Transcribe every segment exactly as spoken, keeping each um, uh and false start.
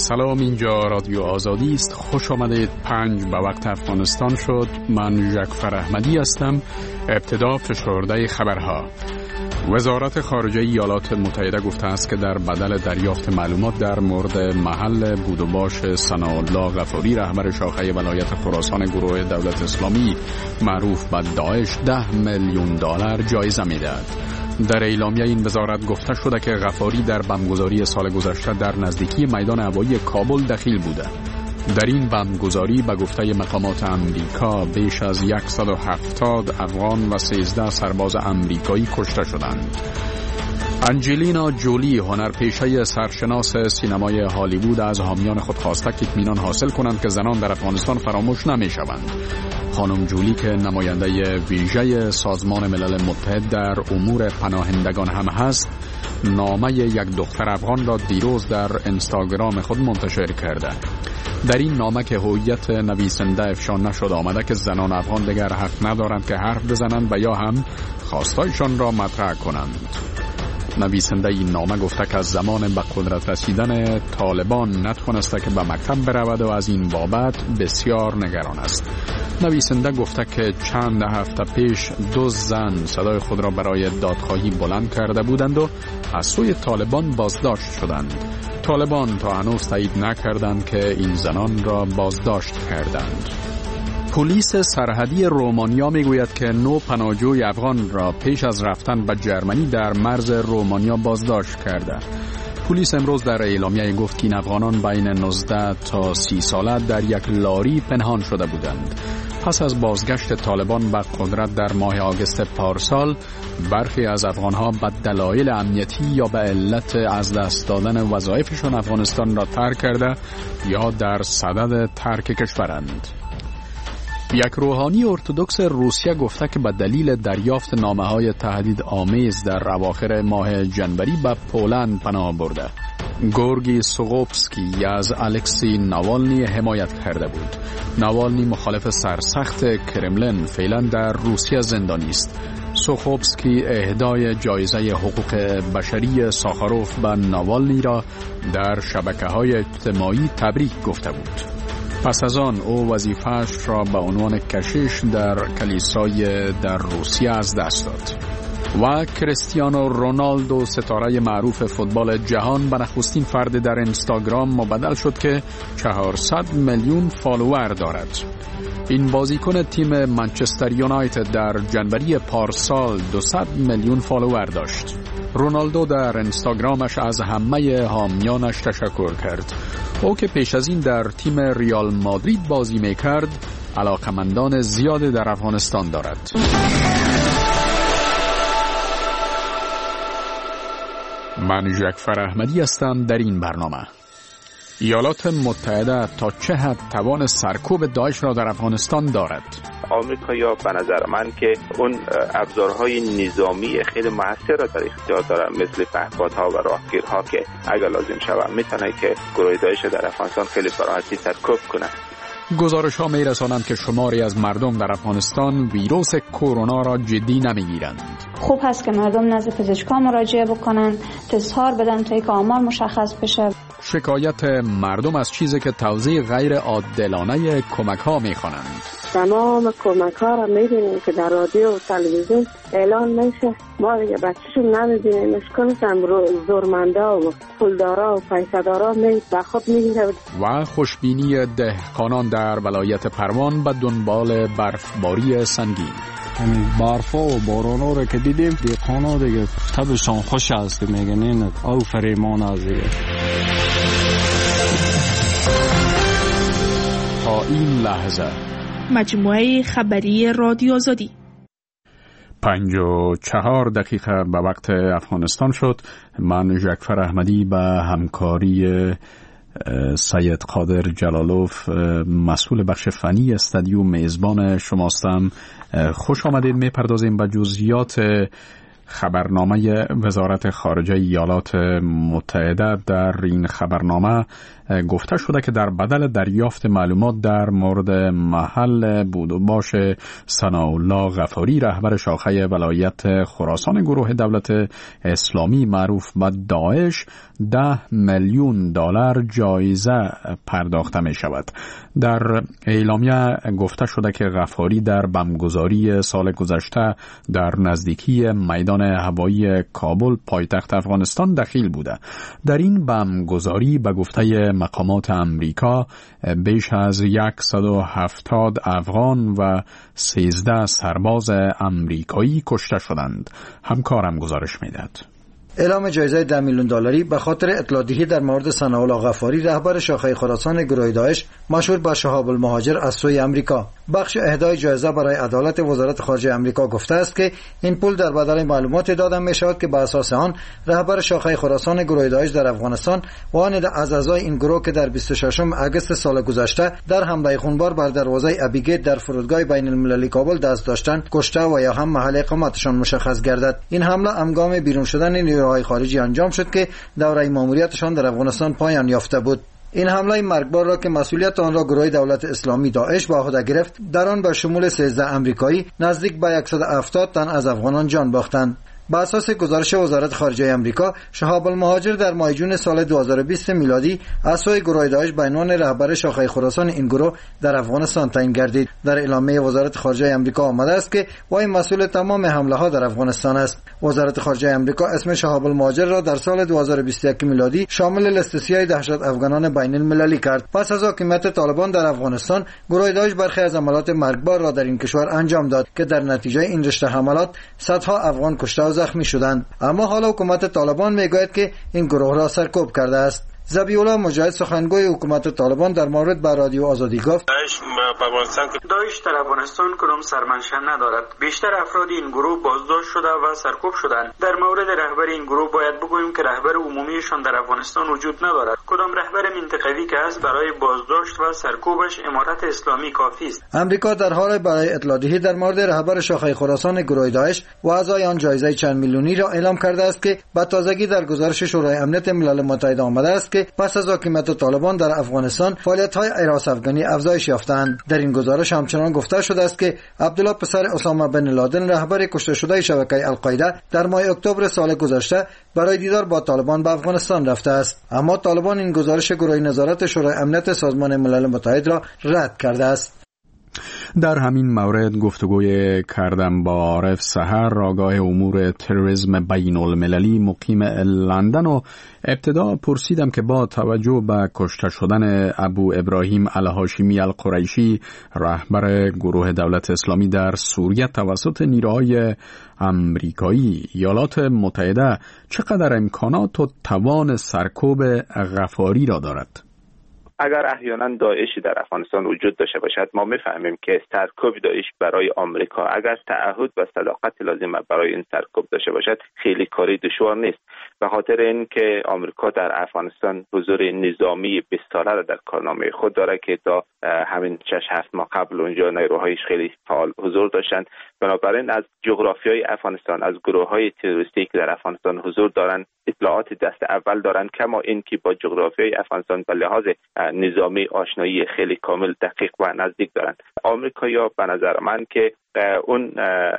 سلام، اینجا رادیو آزادی است. خوش آمدید. پنج به وقت افغانستان شد. من جعفر احمدی هستم. ابتدا فشرده خبرها. وزارت خارجه ایالات متحده گفته است که در بدل دریافت معلومات در مورد محل بود و باش ثناءالله غفاری، رهبر شاخه ولایت خراسان گروه دولت اسلامی معروف به داعش، ده میلیون دلار جایزه می‌دهد. در اعلامیه این وزارت گفته شده که غفاری در بمبگذاری سال گذشته در نزدیکی میدان هوایی کابل دخیل بوده. در این بمبگذاری به گفته مقامات امریکا بیش از صد و هفتاد افغان و سیزده سرباز امریکایی کشته شدند. انجلینا جولی، هنرپیشه سرشناس سینمای هالیوود، از حامیان خود خواسته که اطمینان حاصل کنند که زنان در افغانستان فراموش نمی شوند. خانم جولی که نماینده ویژه سازمان ملل متحد در امور پناهندگان هم هست، نامه یک دختر افغان را دیروز در اینستاگرام خود منتشر کرده. در این نامه که هویت نویسنده افشا نشد آمده که زنان افغان دیگر حق ندارند که حرف بزنند و یا هم خواستایشان را مطرح کنند. نویسنده این نامه گفته که از زمان به قدرت رسیدن طالبان نتوانسته که به مکتب برود و از این بابت بسیار نگران است. نویسنده گفته که چند هفته پیش دو زن صدای خود را برای دادخواهی بلند کرده بودند و از سوی طالبان بازداشت شدند. طالبان تا هنوز تایید نکردند که این زنان را بازداشت کردند. پلیس سرحدی رومانیا میگوید که نو پناهجوی افغان را پیش از رفتن به جرمنی در مرز رومانیا بازداشت کرده. پلیس امروز در اعلامیه گفت که این افغانان بین نوزده تا سی ساله در یک لاری پنهان شده بودند. پس از بازگشت طالبان به قدرت در ماه آگوست پارسال، برخی از افغانها به دلایل امنیتی یا به علت از دست دادن وظایفشان افغانستان را ترک کرده یا در صدد ترک کشورند. یک روحانی ارتدوکس روسیه گفته که به دلیل دریافت نامه‌های تهدید آمیز در اواخر ماه جنوری به پولند پناه برده. گورگی سوغوبسکی از الکسی ناوالنی حمایت کرده بود. ناوالنی مخالف سرسخت کرملین فعلا در روسیه زندانی است. سوغوبسکی اهدای جایزه حقوق بشری ساخاروف به ناوالنی را در شبکه‌های اجتماعی تبریک گفته بود. پس از آن او وظیفه‌اش را به عنوان کشیش در کلیسای در روسیه از دست داد. و کریستیانو رونالدو، ستاره معروف فوتبال جهان، به نخستین فرد در اینستاگرام مبدل شد که چهارصد میلیون فالوور دارد. این بازیکن تیم منچستر یونایتد در جنوری پارسال دویست میلیون فالوور داشت. رونالدو در اینستاگرامش از همه حامیانش تشکر کرد. او که پیش از این در تیم ریال مادرید بازی میکرد، علاقمندان زیادی در افغانستان دارد. من جعفر احمدی هستم. در این برنامه ایالات متحده تا چه حد توان سرکوب داعش را در افغانستان دارد؟ آمریکا یا به نظر من که اون ابزارهای نظامی خیلی موثر را در اختیار داره، مثل پهپادها و راهگیرها که اگر لازم شود میتونه که گروه داعش در افغانستان خیلی براحتی سرکوب کنه. گزارش ها می رسانند که شماری از مردم در افغانستان ویروس کرونا را جدی نمیگیرند. خوب هست که مردم نزد پزشکا مراجعه بکنن، تظاهر بدن تا یک آمار مشخص بشه. شکایت مردم از چیزی که توزیع غیر عادلانه کمک ها می خوانند. تمام کمک ها را می‌بینیم که در رادیو و تلویزیون اعلان میشه، ما دیگه بچه‌شون نمی‌بینیم. اشکالشم زورمندا و پولدارا و پیسه‌دارا می به خود می‌گیره. و خوشبینی دهقانان در ولایت پروان به دنبال برفباری سنگین. همین برفا و بارانا رو که دیدیم، دهقانا دیگه طبعشان خوش است که میگن این او فریمان از دیگه. تا این لحظه مجموعه خبری رادیو آزادی. پنج و چهار دقیقه به وقت افغانستان شد. من جعفر احمدی به همکاری سید قادر جلالوف، مسئول بخش فنی استادیو، میزبان شماستم. خوش آمدید. میپردازیم به جزئیات خبرنامه وزارت خارجه ایالات متحده در این خبرنامه گفته شده که در بدل دریافت معلومات در مورد محل بود و باش ثناءالله غفاری رهبر شاخه ولایت خراسان گروه دولت اسلامی معروف به داعش ده میلیون دلار جایزه پرداخته می شود. در اعلامیه گفته شده که غفاری در بمبگذاری سال گذشته در نزدیکی میدان هوایی کابل پایتخت افغانستان دخیل بوده. در این بمبگذاری به گفته مقامات امریکا بیش از صد و هفتاد افغان و سیزده سرباز امریکایی کشته شدند. همکارم گزارش میدهد. اعلام جایزه ده میلیون دلاری به خاطر اطلاع دهی در مورد ثناءالله غفاری رهبر شاخه خراسان گروه داعش مشهور به شهاب المهاجر از سوی امریکا. بخش اهدای جایزه برای عدالت وزارت خارجه امریکا گفته است که این پول در بدل معلومات داده می شود که بر اساس آن رهبر شاخه خراسان گروه داعش در افغانستان و آن از اعضای این گروه که در بیست و ششم اگست سال گذشته در حمله خونبار بر دروازه ابیگیت در فرودگاه بین المللی کابل دست داشتند کشته و یا هم محل اقامتشان مشخص گردد. این حمله هنگام بیرون شدن نیروهای خارجی انجام شد که دوره ماموریتشان در افغانستان پایان یافته بود. این حمله مرگبار را که مسئولیت آن را گروه دولت اسلامی داعش به عهده گرفت در آن به شمول سیزده امریکایی نزدیک به صد و هفتاد تن از افغانان جان باختند. بر اساس گزارش وزارت خارجه امریکا، شهاب المهاجر در ماه جون سال دو هزار و بیست میلادی از سوی گروه داعش به عنوان رهبر شاخه خراسان این گروه در افغانستان تعیین گردید. در اعلامیه وزارت خارجه امریکا آمده است که وی مسئول تمام حمله ها در افغانستان است. وزارت خارجه امریکا اسم شهاب المهاجر را در سال دو هزار و بیست و یک میلادی شامل لیست سیاه دهشت افغانان بین المللی کرد. پس از حاکمیت طالبان در افغانستان، گروه داعش برخی از عملیات مرگبار را در این کشور انجام داد که در نتیجه این رشته حملات صدها افغان کشته و زخمی شدند. اما حالا حکومت طالبان میگوید که این گروه را سرکوب کرده است. ذبیحالله مجاهد سخنگوی حکومت طالبان در مورد به رادیو آزادی گفت: داعش داعش در افغانستان کدام سرمنشأ ندارد. بیشتر افراد این گروه بازداشت شده و سرکوب شدند. در مورد رهبر این گروه باید بگوییم که رهبر عمومیشان در افغانستان وجود ندارد. کدام رهبر منطقوی که است برای بازداشت و سرکوبش امارت اسلامی کافی است. امریکا در حال برای اطلاع دهی در مورد رهبر شاخه خراسان گروه داعش و اعضای آن جایزه چند میلیونی را اعلام کرده است که به تازگی در گزارش شورای امنیت ملل متحد آمده است که پس از حاکمیت طالبان در افغانستان فعالیت‌های حراس افغانی افزایش یافتند. در این گزارش همچنان گفته شده است که عبدالله پسر اسامه بن لادن رهبر کشته شده شبکه القاعده در ماه اکتبر سال گذشته برای دیدار با طالبان به افغانستان رفته است. اما طالبان این گزارش گروه نظارت شورای امنیت سازمان ملل متحد را رد کرده است. در همین مورد گفتگوی کردم با عارف سحر، آگاه امور تروریسم بین المللی مقیم لندن، و ابتدا پرسیدم که با توجه به کشته شدن ابو ابراهیم الهاشمی القریشی رهبر گروه دولت اسلامی در سوریه توسط نیروهای امریکایی، ایالات متحده چقدر امکانات و توان سرکوب غفاری را دارد؟ اگر احیانا داعشی در افغانستان وجود داشته باشد، ما میفهمیم که سرکوب داعش برای آمریکا اگر تعهد و صداقت لازم برای این سرکوب داشته باشد خیلی کاری دشوار نیست. به خاطر اینکه آمریکا در افغانستان حضور نظامی بیست ساله را در کارنامه خود داره که تا همین شش هفت ماه قبل اونجا نیروهایش خیلی فعال حضور داشتند. بنابراین از جغرافیای افغانستان، از گروه‌های تروریستی که در افغانستان حضور دارند اطلاعات دست اول دارند، کما اینکه با جغرافیای افغانستان به لحاظ نظامی آشنایی خیلی کامل، دقیق و نزدیک دارند. آمریکایی‌ها به نظر من که اون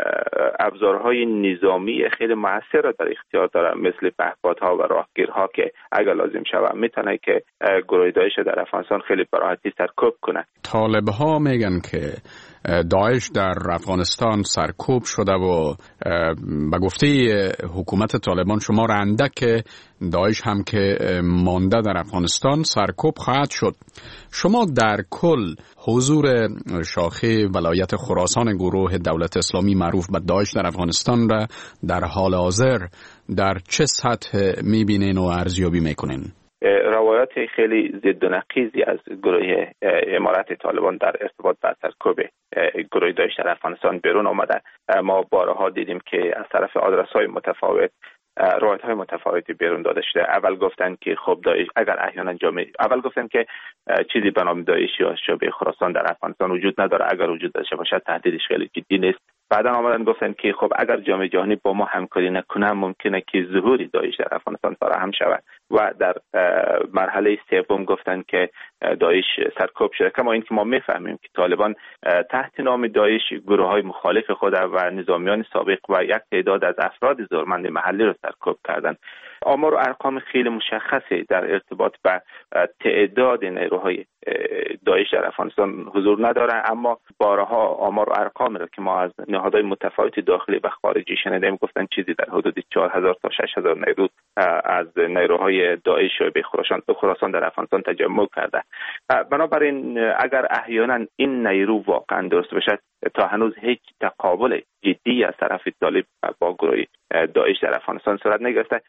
ابزارهای نظامی خیلی موثر را در اختیار دارن، مثل پهپادها و راهگیرها که اگر لازم شود میتونه که گروه داعش در افغانستان خیلی به راحتی سرکوب کنه. طالب‌ها میگن که داعش در افغانستان سرکوب شده و به گفته حکومت طالبان شمار اندک داعش هم که مانده در افغانستان سرکوب خواهد شد. شما در کل حضور شاخه ولایت خراسان گروه دولت اسلامی معروف به داعش در افغانستان را در حال حاضر در چه سطح میبینین و ارزیابی میکنین؟ روایات خیلی ضد و نقیضی از گروه امارت طالبان در ارتباط با سرکوب گروه داعش در افغانستان بیرون آمده. ما بارها دیدیم که از طرف آدرس‌های متفاوت روایت‌های متفاوتی بیرون داده شده. اول گفتن که خب داعش اگر احیانا جامعه اول گفتن که چیزی به نام داعش یا شبه خراسان در افغانستان وجود نداره، اگر وجود داشته باشد تهدیدش خیلی جدی نیست. بعدا آمدن گفتن که خب اگر جامعه جهانی با ما همکاری نکنه ممکنه که ظهور داعش در افغانستان فراهم شود و در مرحله سوم گفتن که داعش سرکوب شده. کما اینکه ما میفهمیم که طالبان تحت نام داعش گروه‌های مخالف خود و نظامیان سابق و یک تعداد از افراد زورمند محلی را سرکوب کردند. آمار و ارقام خیلی مشخصی در ارتباط به تعداد نیروهای داعش در افغانستان حضور نداره، اما بارها آمار و ارقام را که ما از نهادهای متفاوت داخلی و خارجی شنیدیم گفتن چیزی در حدود چهار هزار تا شش هزار نیرو از نیروهای داعش به خراسان خراسان در افغانستان تجمع کرده. بنابراین اگر احیانا این نیرو واقعا درست باشد، تا هنوز هیچ تقابل جدی از طرف طالب با گروه داعش در افغانستان صورت نگرفته.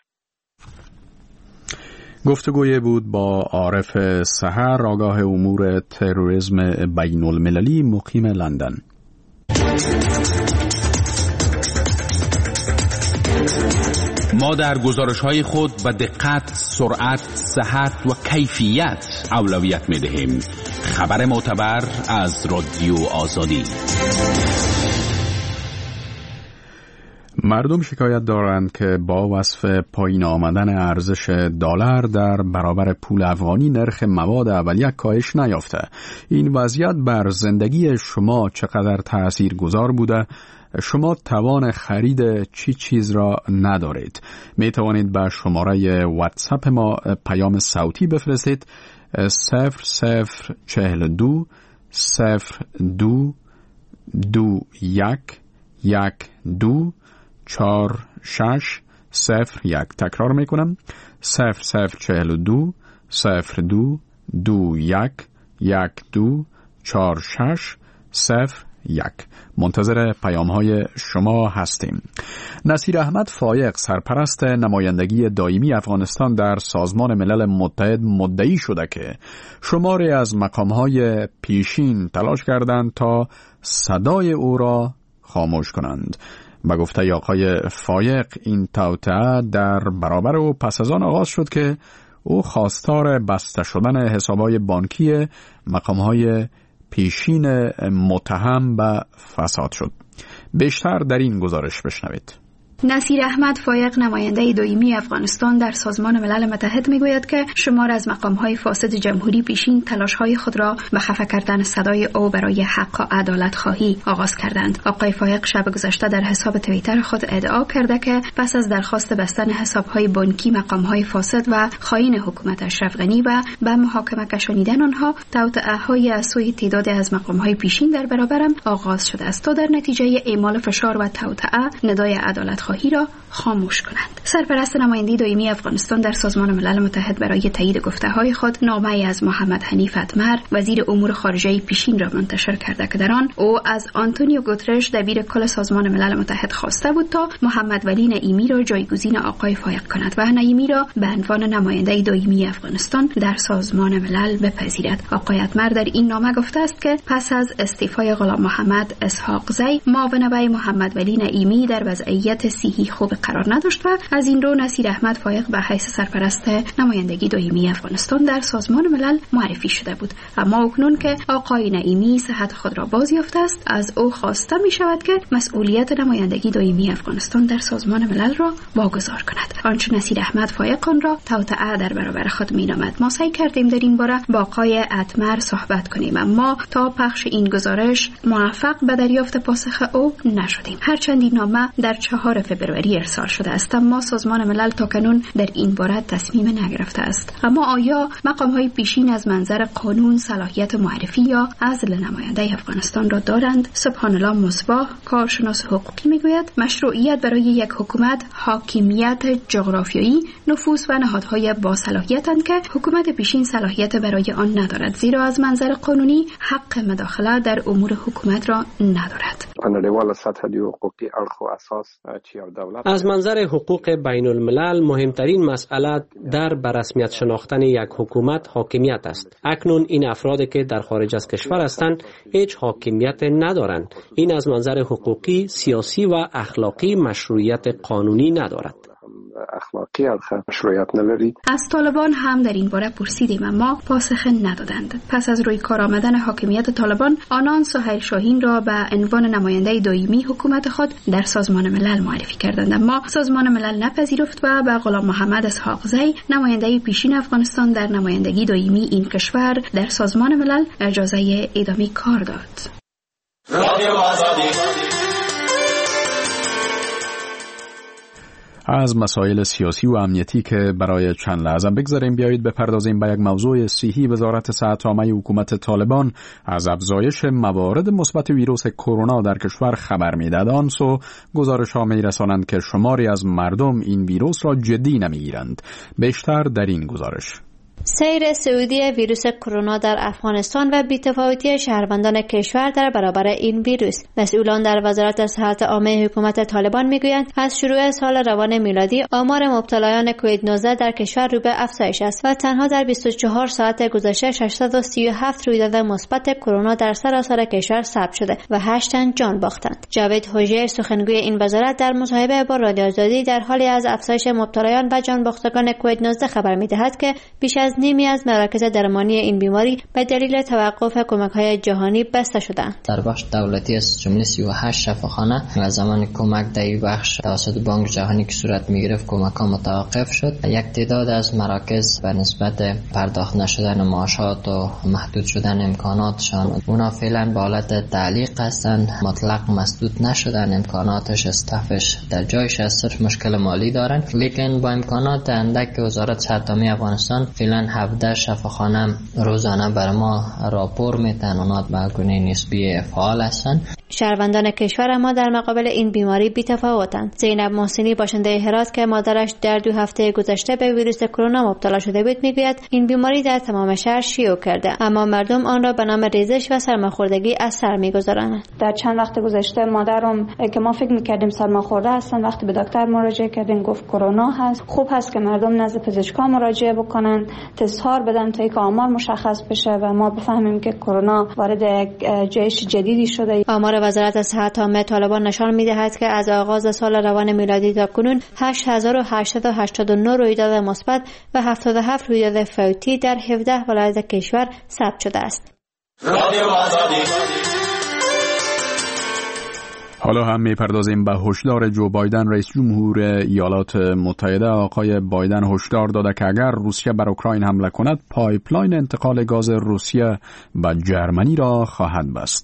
گفتگوی بود با عارف سحر، آگاه امور تروریسم بین المللی، مقیم لندن. ما در گزارش‌های خود به دقت، سرعت، صحت و کیفیت اولویت می‌دهیم. خبر معتبر از رادیو آزادی. مردم شکایت دارند که با وصف پایین آمدن ارزش دلار در برابر پول افغانی نرخ مواد اولیه کاهش نیافته. این وضعیت بر زندگی شما چقدر تأثیر گذار بوده؟ شما توان خرید چی چیز را ندارید؟ می توانید به شماره واتساپ ما پیام صوتی بفرستید. صفر صفر چهل دو صفر دو دو یک یک دو چار شش صفر یک. تکرار میکنم. صفر صفر چهل دو صفر دو دو یک یک دو چار شش صفر یک. منتظر پیام های شما هستیم. نصیر احمد فایق، سرپرست نمایندگی دائمی افغانستان در سازمان ملل متحد، مدعی شده که شماری از مقام های پیشین تلاش کردند تا صدای او را خاموش کنند. به گفته آقای فایق، این توطئه در برابر او پس از آن آغاز شد که او خواستار بسته شدن حسابهای بانکی مقامهای پیشین متهم به فساد شد. بیشتر در این گزارش بشنوید. نصیر احمد فایق، نماینده دائمی افغانستان در سازمان ملل متحد، میگوید که شمار از مقام‌های فاسد جمهوری پیشین تلاش‌های خود را به خفه کردن صدای او برای حق و عدالت خواهی آغاز کردند. آقای فایق شب گذشته در حساب توییتر خود ادعا کرده که پس از درخواست بستن حساب‌های بانکی مقام‌های فاسد و خائن حکومت اشرف غنی و به محاکمه کشانیدن آنها، توطئه‌های از سوی تعدادی از مقام‌های پیشین در برابرم آغاز شده است تا در نتیجه اعمال فشار و توطئه ندای عدالت خواهی را خاموش کنند. سرپرست نماینده دائمی افغانستان در سازمان ملل متحد برای تایید گفته‌های خود نامه‌ای از محمد حنیف اتمر، وزیر امور خارجه پیشین، را منتشر کرده که در آن او از آنتونیو گوترش، دبیر کل سازمان ملل متحد، خواسته بود تا محمد ولی نعیمی را جایگزین آقای فایق کند و نعیمی را به عنوان نماینده دائمی افغانستان در سازمان ملل بپذیرد. آقای اتمر در این نامه گفته است که پس از استعفای غلام محمد اسحاق زی، معاون وی محمد ولی نعیمی در وضعیت صحی خوب قرار نداشت و از این رو نصیر احمد فایق به حیث سرپرست نمایندگی دائمی افغانستان در سازمان ملل معرفی شده بود. اما اکنون که آقای نعیمی صحت خود را باز یافته است، از او خواسته می شود که مسئولیت نمایندگی دائمی افغانستان در سازمان ملل را واگذار کند. آنچه نصیر احمد فایق آن را توطئه در برابر خود می نامد. ما سعی کردیم در این باره با آقای اتمر صحبت کنیم، اما تا پخش این گزارش موفق به دریافت پاسخ او نشدیم. هرچند این نامه در چهارم فوریه ارسال شده است، اما سازمان ملل تاکنون در این باره تصمیم نگرفته است. اما آیا مقام‌های پیشین از منظر قانون صلاحیت معرفی یا عزل نماینده افغانستان را دارند؟ سبحان الله مصباح، کارشناس حقوقی، میگوید مشروعیت برای یک حکومت حاکمیت جغرافیایی، نفوذ و نهادهای با صلاحیتند که حکومت پیشین صلاحیت برای آن ندارد، زیرا از منظر قانونی حق مداخله در امور حکومت را ندارد. از منظر حقوق بین الملل مهمترین مسئله در برسمیت شناختن یک حکومت حاکمیت است. اکنون این افرادی که در خارج از کشور هستند هیچ حاکمیت ندارند. این از منظر حقوقی، سیاسی و اخلاقی مشروعیت قانونی ندارد. اخلاقی البته مشروعیت نداری. از طالبان هم در این باره پرسیدیم اما پاسخ ندادند. پس از روی کار آمدن حاکمیت طالبان، آنان سهیل شاهین را به عنوان نماینده دائمی حکومت خود در سازمان ملل معرفی کردند، اما سازمان ملل نپذیرفت و به غلام محمد اسحاق زی، نماینده پیشین افغانستان در نمایندگی دائمی این کشور در سازمان ملل، اجازه ادامه کار داد. از مسائل سیاسی و امنیتی که برای چند لحظه بگذاریم، بیایید بپردازیم به یک موضوع صحی. وزارت صحت عامه حکومت طالبان از افزایش موارد مثبت ویروس کرونا در کشور خبر می‌دهد. آنسو گزارش‌ها می‌رسانند که شماری از مردم این ویروس را جدی نمی‌گیرند. بیشتر در این گزارش. سیر صعودی ویروس کرونا در افغانستان و بی‌تفاوتی شهروندان کشور در برابر این ویروس. مسئولان در وزارت صحت عامه حکومت طالبان میگویند از شروع سال روان میلادی آمار مبتلایان کووید نوزده در کشور رو به افزایش است و تنها در بیست و چهار ساعت گذشته ششصد و سی و هفت رویداد مثبت کرونا در سراسر کشور ثبت شده و هشت تن جان باختند. جاوید هوژیر، سخنگوی این وزارت، در مصاحبه با رادیو آزادی در حالی از افزایش مبتلایان و جان باختگان کووید نوزده خبر می‌دهد که بیش از نیمی از مراکز درمانی این بیماری به دلیل توقف کمک‌های جهانی بسته شدند. در بخش دولتی از جمله سی و هشت شفاخانه از زمان کمک در این بخش توسط بانک جهانی که صورت می‌گرفت کمک‌ها متوقف شد. یک تعداد از مراکز به نسبت پرداخت نشدن معاشات و محدود شدن امکاناتشان، اونا فعلا به حالت تعلیق هستند، مطلق مسدود نشدن، امکاناتش استافش در جایش است، صرف مشکل مالی دارن. لیکن با امکانات اندک وزارت صحت عامه افغانستان فعلا هفده شفاخانه روزانه بر ما راپور میتن، اونات به گونه نسبی فعال هستند. شهروندان کشور ما در مقابل این بیماری بی‌تفاوتند. زینب محسنی، باشنده هرات که مادرش در دو هفته گذشته به ویروس کرونا مبتلا شده بود، میگوید این بیماری در تمام شهر شیوع کرده، اما مردم آن را به نام ریزش و سرماخوردگی از سر میگذرانند. در چند وقت گذشته مادرم که ما فکر میکردیم سرماخورده هستن، وقتی به دکتر مراجعه کردیم گفت کرونا هست. خوب هست که مردم نزد پزشکا مراجعه بکنن، تست‌ها بدن تا اینکه آمار مشخص بشه و ما بفهمیم که کرونا وارد یک جیش جدیدی شده. آمار وزارت صحت عامه طالبان نشان می‌دهد که از آغاز سال روان میلادی تا کنون هشت هزار و هشتصد و هشتاد و نه رویداد مثبت و هفتاد و هفت رویداد فوتی در هفده ولایت کشور ثبت شده است. حالا هم میپردازیم به هشدار جو بایدن. رئیس جمهور ایالات متحده آقای بایدن هشدار داده که اگر روسیه بر اوکراین حمله کند، پایپلاین انتقال گاز روسیه به جرمنی را خواهد بست.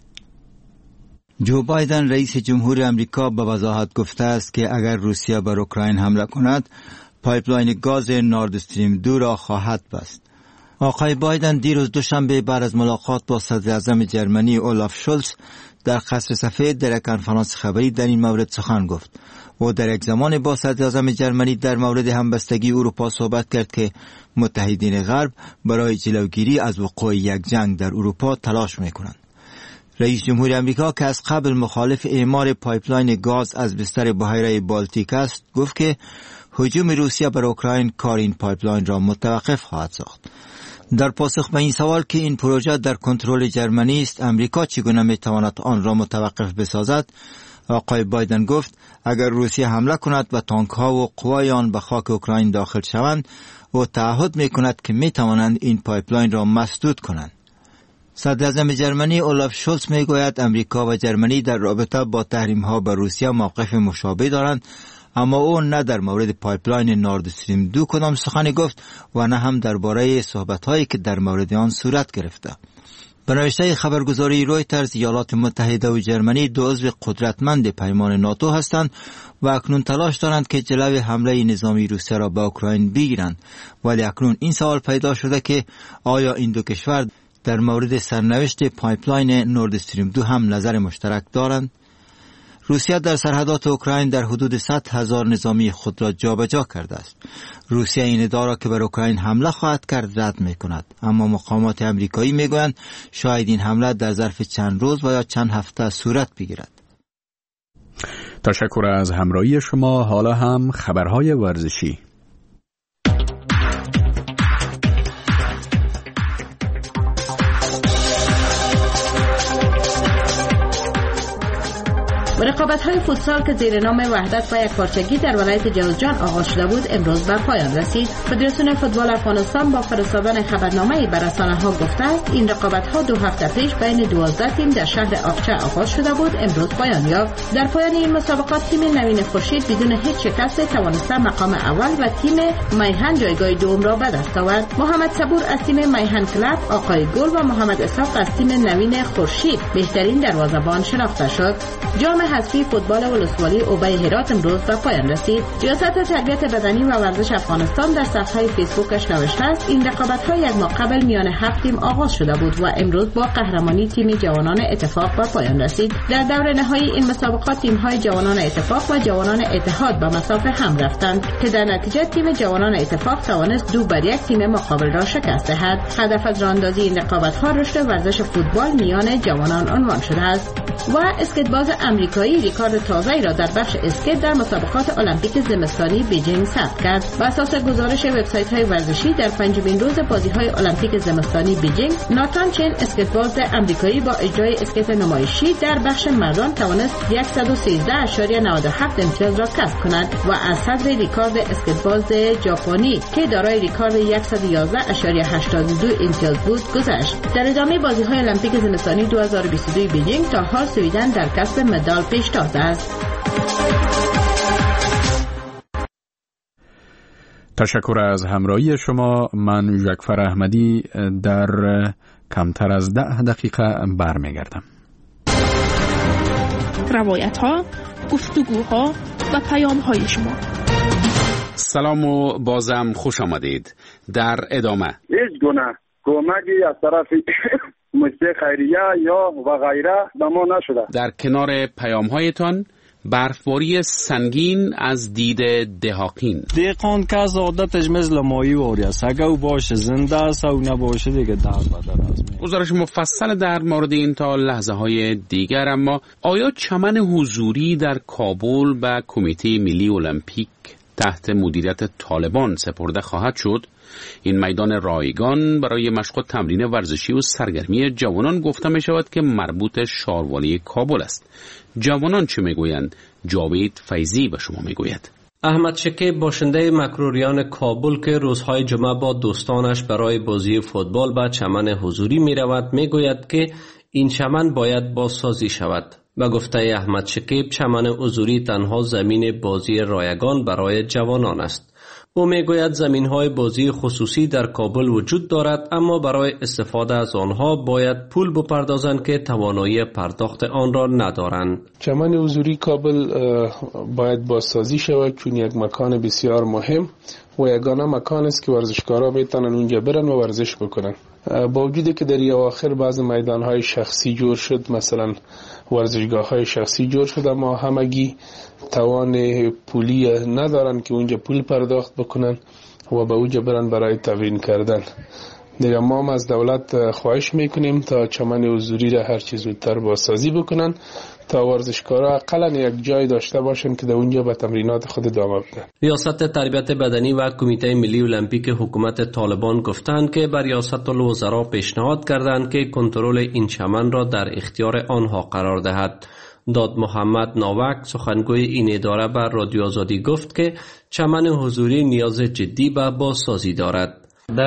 جو بایدن رئیس جمهور امریکا به وضاحت گفته است که اگر روسیه بر اوکراین حمله کند، پایپلاین گاز نورد استریم دو را خواهد بست. آقای بایدن دیروز دوشنبه بعد از ملاقات با صدر اعظم جرمنی اولاف شولز در قصر سفید در یک کنفرانس خبری در این مورد سخن گفت. او در یک زمان با صدر اعظم جرمنی در مورد همبستگی اروپا صحبت کرد که متحدین غرب برای جلوگیری از وقوع یک جنگ در اروپا تلاش می‌کنند. رئیس جمهور امریکا که از قبل مخالف اعمار پایپلاین گاز از بستر بحیره بالتیک است، گفت که هجوم روسیه بر اوکراین کار این پایپلاین را متوقف خواهد ساخت. در پاسخ به این سوال که این پروژه در کنترل جرمنی است، امریکا چگونه میتواند آن را متوقف بسازد، آقای بایدن گفت اگر روسیه حمله کند و تانک ها و قوای آن به خاک اوکراین داخل شوند، او تعهد میکند که میتوانند این پایپلاین را مسدود کنند. صدر اعظم جرمنی اولاف شولز میگوید امریکا و جرمنی در رابطه با تحریم ها بر روسیه موقف مشابه دارند، اما او نه در مورد پایپلاین نورد استریم دو کدام سخنی گفت و نه هم درباره صحبت‌هایی که در مورد آن صورت گرفته. به نوشته خبرگزاری رویترز، ایالات متحده و جرمنی دو عضو قدرتمند پیمان ناتو هستند و اکنون تلاش دارند که جلوی حمله نظامی روسیه را به اوکراین بگیرند، ولی اکنون این سوال پیدا شده که آیا این دو کشور در مورد سرنوشت پایپلاین نورد استریم دو هم نظر مشترک دارند؟ روسیه در سرحدات اوکراین در حدود صد هزار نظامی خود را جابجا کرده است. روسیه این ادعا را که بر اوکراین حمله خواهد کرد رد می کند، اما مقامات امریکایی می گویند شاید این حمله در ظرف چند روز و یا چند هفته صورت بگیرد. تشکر از همراهی شما. حالا هم خبرهای ورزشی. رقابت‌های فوتسال که زیر نام وحدت و یکپارچگی در ولایت جوزجان آغاز شده بود امروز به پایان رسید. فدراسیون فوتبال افغانستان با فرستادن خبرنامه‌ای به رسانه‌ها گفته است این رقابت‌ها دو هفته پیش بین دوازده تیم در شهر آبچه آغاز شده بود، امروز پایان یافت. در پایان این مسابقات تیم نوین خورشید بدون هیچ شکست توانسته مقام اول و تیم میهن جایگاه دوم را به دست آورد. محمد صبور از تیم میهن کلاب آقای گل و محمد اسحاق از تیم نوین خورشید بهترین دروازه‌بان شناخته شد. جام حذفی فوتبال ولسوالی اوبه هرات امروز به پایان رسید. ریاست تربیت بدنی و ورزش افغانستان در صفحه فیسبوکش نوشته است این رقابت‌ها یک ماه قبل میان هفت تیم آغاز شده بود و امروز با قهرمانی تیم جوانان اتفاق به پایان رسید. در دور نهایی این مسابقات تیم‌های جوانان اتفاق و جوانان اتحاد به مسافه هم رفتند که در نتیجه تیم جوانان اتفاق توانست دو بر یک تیم مقابل را شکست دهد. هدف از راهاندازی این رقابت‌ها رشد ورزش فوتبال میان جوانان عنوان شده است. و اسکیتباز آمریکایی ریکارد تازه‌ای را در بخش اسکیت در مسابقات المپیک زمستانی بیجینگ ثبت کرد. بر اساس گزارش وبسایت‌های ورزشی در پنجمین روز بازی‌های المپیک زمستانی بیجینگ، ناتان چین اسکیتباز آمریکایی با اجرای اسکیت نمایشی در بخش مردان توانست صد و سیزده اشاری نود و هفت امتیاز را کسب کند و از صدر ریکارد اسکیتباز ژاپنی که دارای ریکارد صد و یازده اشاری هشتاد و دو امتیاز بود گذشت. در ادامه بازی‌های المپیک زمستانی دو هزار و بیست و دو بیجینگ تا حال سویدن در کسب مدال پیشتاز است. تشکر از همراهی شما. من ژکفر احمدی در کمتر از ده دقیقه برمیگردم. روایت ها، گفتگوها و پیام های شما. سلام و بازم خوش آمدید. در ادامه هیچ گونه کمکی از طرف مجلس خیریه یا و غیره به ما نشده. در کنار پیام هایتان برفباری سنگین از دید دهاقین. دهقان که از عادتش مثل مایی واری است، اگه او باشه زنده است او نباشه دیگه در بدر است. گزارش مفصل در مورد این تا لحظه های دیگر. اما آیا چمن حضوری در کابل به کمیته ملی المپیک تحت مدیریت طالبان سپرده خواهد شد؟ این میدان رایگان برای مشق و تمرین ورزشی و سرگرمی جوانان گفته می شود که مربوط شاروالی کابل است. جوانان چه می گویند؟ جاوید فیضی به شما می گوید. احمد شکیب باشنده مکروریان کابل که روزهای جمعه با دوستانش برای بازی فوتبال به چمن حضوری می رود می گوید که این چمن باید بازسازی شود. به گفته احمد شکیب چمن حضوری تنها زمین بازی رایگان برای جوانان است. او میگوید زمین‌های بازی خصوصی در کابل وجود دارد اما برای استفاده از آنها باید پول بپردازند که توانایی پرداخت آن را ندارند. چمن حضوری کابل باید بازسازی شود چون یک مکان بسیار مهم و یگانه مکان است که ورزشکارا میتونن اونجا برن و ورزش بکنن. با وجودی که در اواخر بعض میدان‌های شخصی جور شد، مثلا ورزشگاه‌های شخصی جور شد، اما همگی توان پولی ندارن که اونجا پول پرداخت بکنن و به اونجا برن برای تمرین کردن. دیگه ما هم از دولت خواهش میکنیم تا چمن حضوری را هر چیز زودتر بازسازی بکنن تا ورزشکارا اقلا یک جای داشته باشن که در اونجا به تمرینات خود ادامه بدن. ریاست تربیت بدنی و کمیته ملی المپیک حکومت طالبان گفتند که بر ریاست الوزراء پیشنهاد کردند که کنترل این چمن را در اختیار آنها قرار دهد. داد محمد ناوک سخنگوی این اداره بر رادیو آزادی گفت که چمن حضوری نیاز جدی به بازسازی دارد.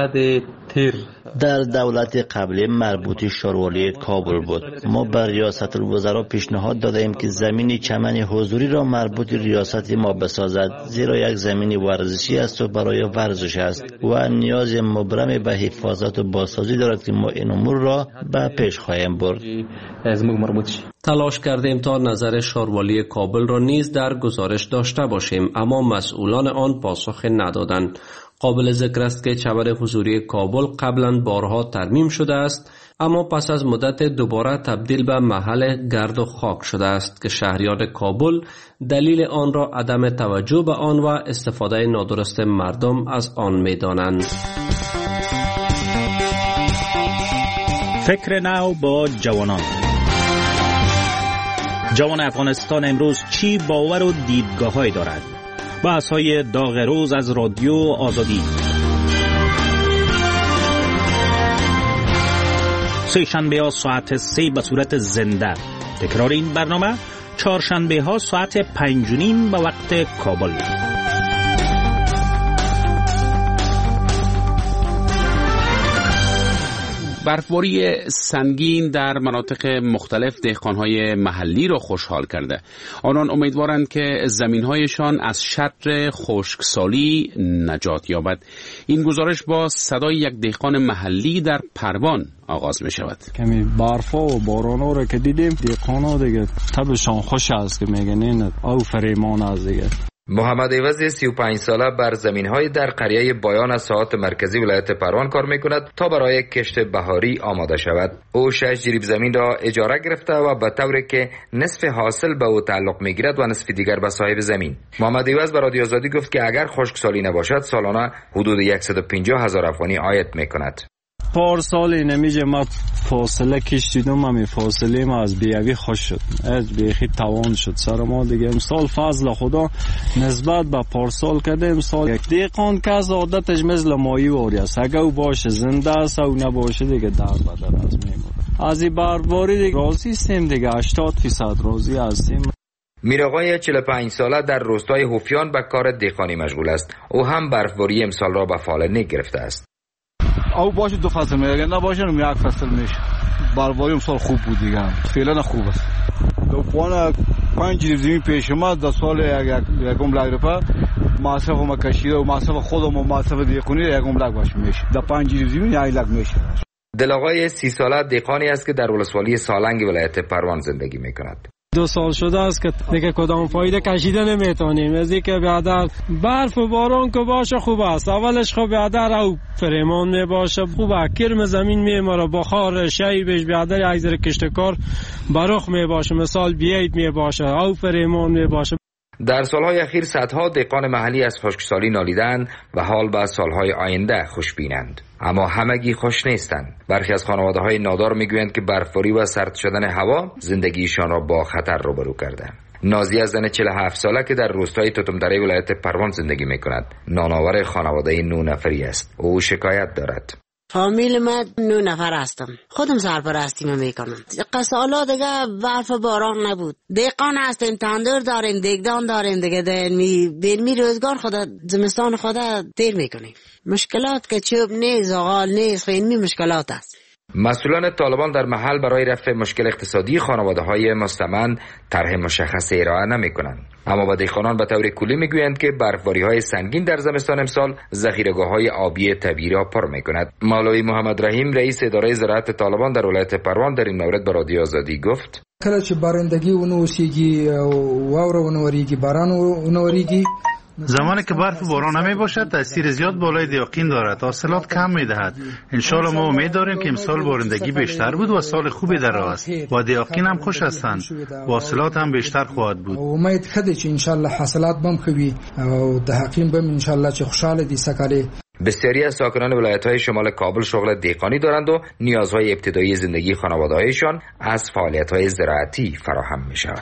در دولت قبلی مربوط شاروالی کابل بود. ما بر ریاست الوزراء پیشنهاد دادیم که زمین چمن حضوری را مربوط ریاست ما بسازد، زیرا یک زمین ورزشی است و برای ورزش است و نیاز مبرم به حفاظت و بازسازی دارد که ما این امور را به پیش خواهیم برد. تلاش کردیم تا نظر شاروالی کابل را نیز در گزارش داشته باشیم اما مسئولان آن پاسخ ندادند. قابل ذکر است که چمن حضوری کابل قبلا بارها ترمیم شده است اما پس از مدت دوباره تبدیل به محل گرد و خاک شده است که شهریان کابل دلیل آن را عدم توجه به آن و استفاده نادرست مردم از آن می‌دانند. فکر نو با جوانان. جوان افغانستان امروز چی باور و دیدگاه‌هایی دارد؟ بحث‌های داغ روز از رادیو آزادی. سه شنبه ها ساعت سه به صورت زنده. تکرار این برنامه چهارشنبه ها ساعت پنج و نیم به وقت کابل. برفباری سنگین در مناطق مختلف دهقانهای محلی را خوشحال کرده. آنان امیدوارند که زمینهایشان از شر خشکسالی نجات یابد. این گزارش با صدای یک دهقان محلی در پروان آغاز می شود. کمی برفا و بارانا را که دیدیم دهقانا دیگه طبعشان خوش است که میگن او فریمان است دیگه. محمد عوضی سی و پنج ساله بر زمین‌های در قریه بایان از ساحات مرکزی ولایت پروان کار می‌کند تا برای کشت بهاری آماده شود. او شش جریب زمین را اجاره گرفته و به طوری که نصف حاصل به او تعلق می‌گیرد و نصف دیگر به صاحب زمین. محمد عوض به رادیو آزادی گفت که اگر خشکسالی نباشد سالانه حدود صد و پنجاه هزار افغانی عاید می‌کند. پارسال نمیشه ما فاصله کشیدم، همی فاصله ما از بیاوی خوش شد، از بیخی توان شد سر ما دیگه. امسال فضل خدا نسبت به پارسال کرده. امسال یک دهقان که از عادتش مثل ماهی واری است، اگه او باشه زنده است او نباشه دیگه در بدر از میمونه. از این برباری دیگه راضی هستیم دیگه، هشتاد درصد راضی هستیم. میرآقای چهل و پنج ساله در روستای هوفیان به کار دهقانی مشغول است. او هم برفباری امسال را به فال گرفته است. او باشه دو فصل میگه، نباشه رو یک فصل میشه. برباری امسال خوب بود دیگه، فعلا خوب است. دو پوان پنج جریب زمین پیش ما در سال یک یکم لگ رفت، مصرف ما کشیده و مصرف خودم و مصرف دهقانی یکم لگ باشه میشه. در پنج جریب زمین یک لگ میشه. دلآقای سی ساله دهقانی است که در ولسوالی سالنگ ولایت پروان زندگی میکند. دو سال شده است که دیگه کدام فایده کشیده نمیتونیم. از اینکه بعدا برف و باران که باشه خوب است، اولش خب بعدا او فریمان میباشه خوبه، کرم زمین میماره، بخار شیبش بعدا یک ذره کشتکار برخ میباشه، مثال بیایید میباشه، او فریمان میباشه. در سالهای اخیر صدها دهقان محلی از خشکسالی نالیدند و حال به سالهای آینده خوشبینند، اما همگی خوش نیستند. برخی از خانواده‌های نادار میگویند که برفباری و سرد شدن هوا زندگیشان را با خطر روبرو کرده. نازی از زن چهل و هفت ساله که در روستای توتمدره ولایت پروان زندگی میکند نانآور خانواده نه نفری است. او شکایت دارد. فامیل من نه نفر هستم، خودم سرپرستی میکنم. سالا دیگه برف باران نبود، دهقان هستیم، تندور داریم، دیگدان داریم دیگه، بین می روزگار خدا زمستان خدا دیر میکنیم. مشکلات که چوب نیست، زغال نیست، خیلی مشکلات است. مسئولان طالبان در محل برای رفع مشکل اقتصادی خانواده‌های مستمند طرح مشخص ارائه نمی‌کنند، اما با دهقانان به طور کلی میگویند که برفباری‌های سنگین در زمستان امسال ذخیره‌گاه‌های آبی طبیعی را پر می‌کند. مولوی محمد رحیم رئیس اداره زراعت طالبان در ولایت پروان در این مورد به رادیو آزادی گفت: کله چې بارندگی ونوسیږي او واوره ونوریږي باران ونوریږي، زمانی که برف و باران نمی باشد تاثیر زیاد بالای دیاقین دارد، حاصلات کم می دهد. انشالله ما امید داریم که امسال بارندگی بیشتر بود و سال خوبی در راه است و دیاقین هم خوش هستند و حاصلات هم بیشتر خواهد بود. امید خدای چې انشالله حاصلات بم خوبی او دیاقین بم انشالله چې خوشاله دي سکاله. بسیاری از ساکنان ولایت‌های شمال کابل شغل دهقانی دارند و نیازهای ابتدایی زندگی خانواده‌هایشان از فعالیت‌های زراعتی فراهم می‌شود.